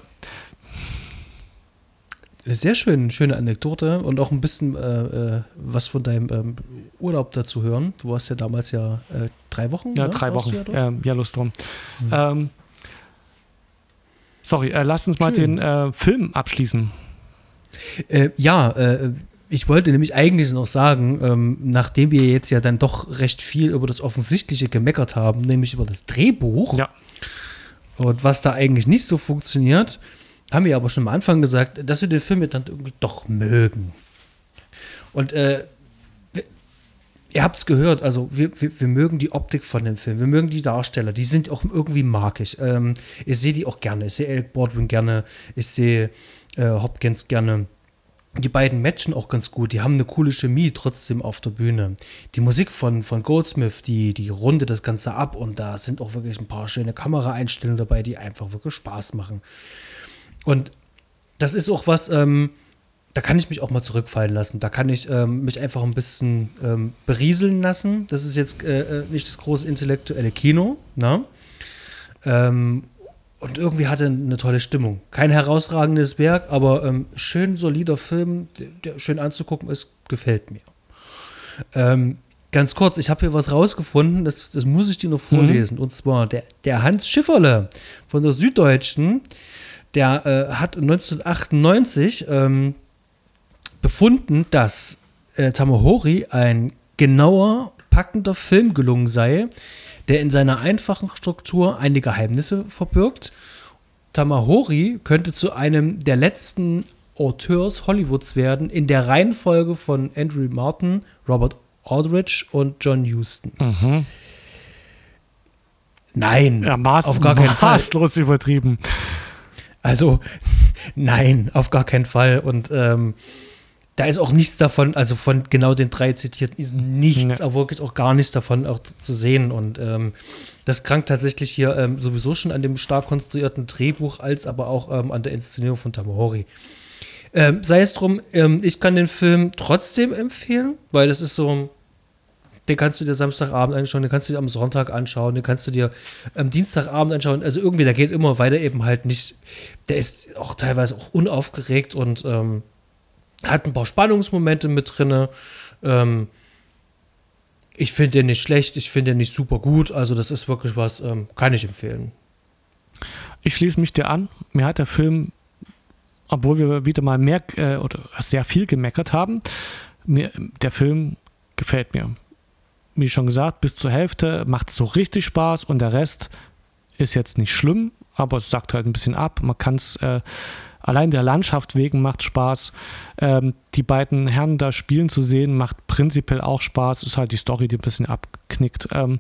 Speaker 1: Sehr schön, schöne Anekdote und auch ein bisschen äh, was von deinem ähm, Urlaub dazu hören. Du warst ja damals ja äh, drei Wochen.
Speaker 2: Ja,
Speaker 1: ne?
Speaker 2: drei Wochen. Ja, ähm, ja, Lust drum. Mhm. Ähm, sorry, äh, lass uns mal schön. den äh, Film abschließen.
Speaker 1: Äh, ja, äh, ich wollte nämlich eigentlich noch sagen, ähm, nachdem wir jetzt ja dann doch recht viel über das Offensichtliche gemeckert haben, nämlich über das Drehbuch
Speaker 2: ja.
Speaker 1: und was da eigentlich nicht so funktioniert, haben wir aber schon am Anfang gesagt, dass wir den Film dann irgendwie doch mögen. Und äh, ihr habt es gehört, also wir, wir, wir mögen die Optik von dem Film, wir mögen die Darsteller, die sind auch irgendwie markig. Ähm, ich sehe die auch gerne, ich sehe Alec Baldwin gerne, ich sehe äh, Hopkins gerne. Die beiden matchen auch ganz gut, die haben eine coole Chemie trotzdem auf der Bühne. Die Musik von, von Goldsmith, die, die rundet das Ganze ab und da sind auch wirklich ein paar schöne Kameraeinstellungen dabei, die einfach wirklich Spaß machen. Und das ist auch was, ähm, da kann ich mich auch mal zurückfallen lassen. Da kann ich ähm, mich einfach ein bisschen ähm, berieseln lassen. Das ist jetzt äh, nicht das große intellektuelle Kino. Ne? Ähm, und irgendwie hat er eine tolle Stimmung. Kein herausragendes Werk, aber ähm, schön solider Film, der, der schön anzugucken ist, gefällt mir. Ähm, ganz kurz, ich habe hier was rausgefunden, das, das muss ich dir noch vorlesen. Mhm. Und zwar der, der Hans Schifferle von der Süddeutschen, der äh, hat neunzehnhundertachtundneunzig ähm, befunden, dass äh, Tamahori ein genauer, packender Film gelungen sei, der in seiner einfachen Struktur einige Geheimnisse verbirgt. Tamahori könnte zu einem der letzten Auteurs Hollywoods werden, in der Reihenfolge von Andrew Martin, Robert Aldrich und John Huston.
Speaker 2: Mhm.
Speaker 1: Nein,
Speaker 2: ja, maß,
Speaker 1: auf gar keinen Fall.
Speaker 2: Maßlos übertrieben.
Speaker 1: Also, nein, auf gar keinen Fall. Und ähm, da ist auch nichts davon, also von genau den drei Zitierten ist nichts, ja. aber wirklich auch gar nichts davon auch zu sehen. Und ähm, das krankt tatsächlich hier ähm, sowieso schon an dem stark konstruierten Drehbuch, als aber auch ähm, an der Inszenierung von Tamahori. Ähm, sei es drum, ähm, ich kann den Film trotzdem empfehlen, weil das ist so, den kannst du dir Samstagabend anschauen, den kannst du dir am Sonntag anschauen, den kannst du dir am Dienstagabend anschauen. Also irgendwie, der geht immer weiter eben halt nicht, der ist auch teilweise auch unaufgeregt und ähm, hat ein paar Spannungsmomente mit drin. Ähm, ich finde den nicht schlecht, ich finde den nicht super gut. Also das ist wirklich was, ähm, kann ich empfehlen.
Speaker 2: Ich schließe mich dir an. Mir hat der Film, obwohl wir wieder mal mehr äh, oder sehr viel gemeckert haben, mir, der Film gefällt mir. Wie schon gesagt, bis zur Hälfte macht es so richtig Spaß und der Rest ist jetzt nicht schlimm, aber es sagt halt ein bisschen ab. Man kann es äh, allein der Landschaft wegen macht Spaß. Ähm, die beiden Herren da spielen zu sehen, macht prinzipiell auch Spaß. Ist halt die Story, die ein bisschen abknickt. Ähm,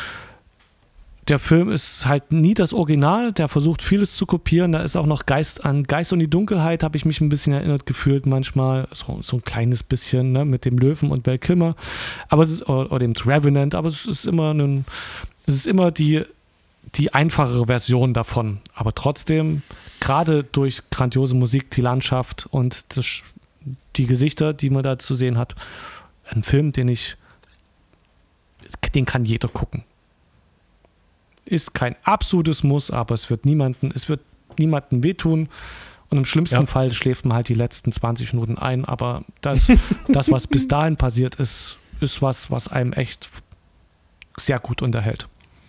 Speaker 2: der Film ist halt nie das Original. Der versucht vieles zu kopieren. Da ist auch noch Geist an Geist und die Dunkelheit, habe ich mich ein bisschen erinnert gefühlt manchmal. So, so ein kleines bisschen, ne, mit dem Löwen und Val Kilmer. Aber es ist, oder, oder dem Revenant. Aber es ist immer ein, es ist immer die die einfachere Version davon. Aber trotzdem, gerade durch grandiose Musik, die Landschaft und das, die Gesichter, die man da zu sehen hat, ein Film, den ich, den kann jeder gucken. Ist kein absolutes Muss, aber es wird niemanden, es wird niemandem wehtun. Und im schlimmsten ja. Fall schläft man halt die letzten zwanzig Minuten ein. Aber das, das was bis dahin passiert ist, ist was, was einem echt sehr gut unterhält.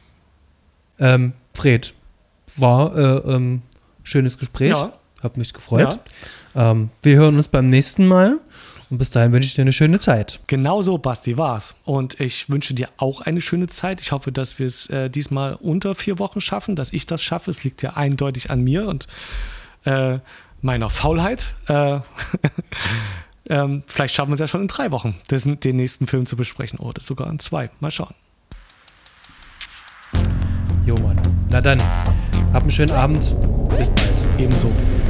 Speaker 1: Ähm, Fred, war äh, ähm, schönes Gespräch.
Speaker 2: Ja.
Speaker 1: Hab mich gefreut. Ja. Ähm, wir hören uns beim nächsten Mal. Und bis dahin wünsche ich dir eine schöne Zeit.
Speaker 2: Genau so, Basti, war's. Und ich wünsche dir auch eine schöne Zeit. Ich hoffe, dass wir es äh, diesmal unter vier Wochen schaffen, dass ich das schaffe. Es liegt ja eindeutig an mir und äh, meiner Faulheit. Äh, ähm, vielleicht schaffen wir es ja schon in drei Wochen, das, den nächsten Film zu besprechen. Oder sogar in zwei. Mal schauen.
Speaker 1: Jo, Mann. Na dann, hab einen schönen Abend. Bis bald.
Speaker 2: Ebenso.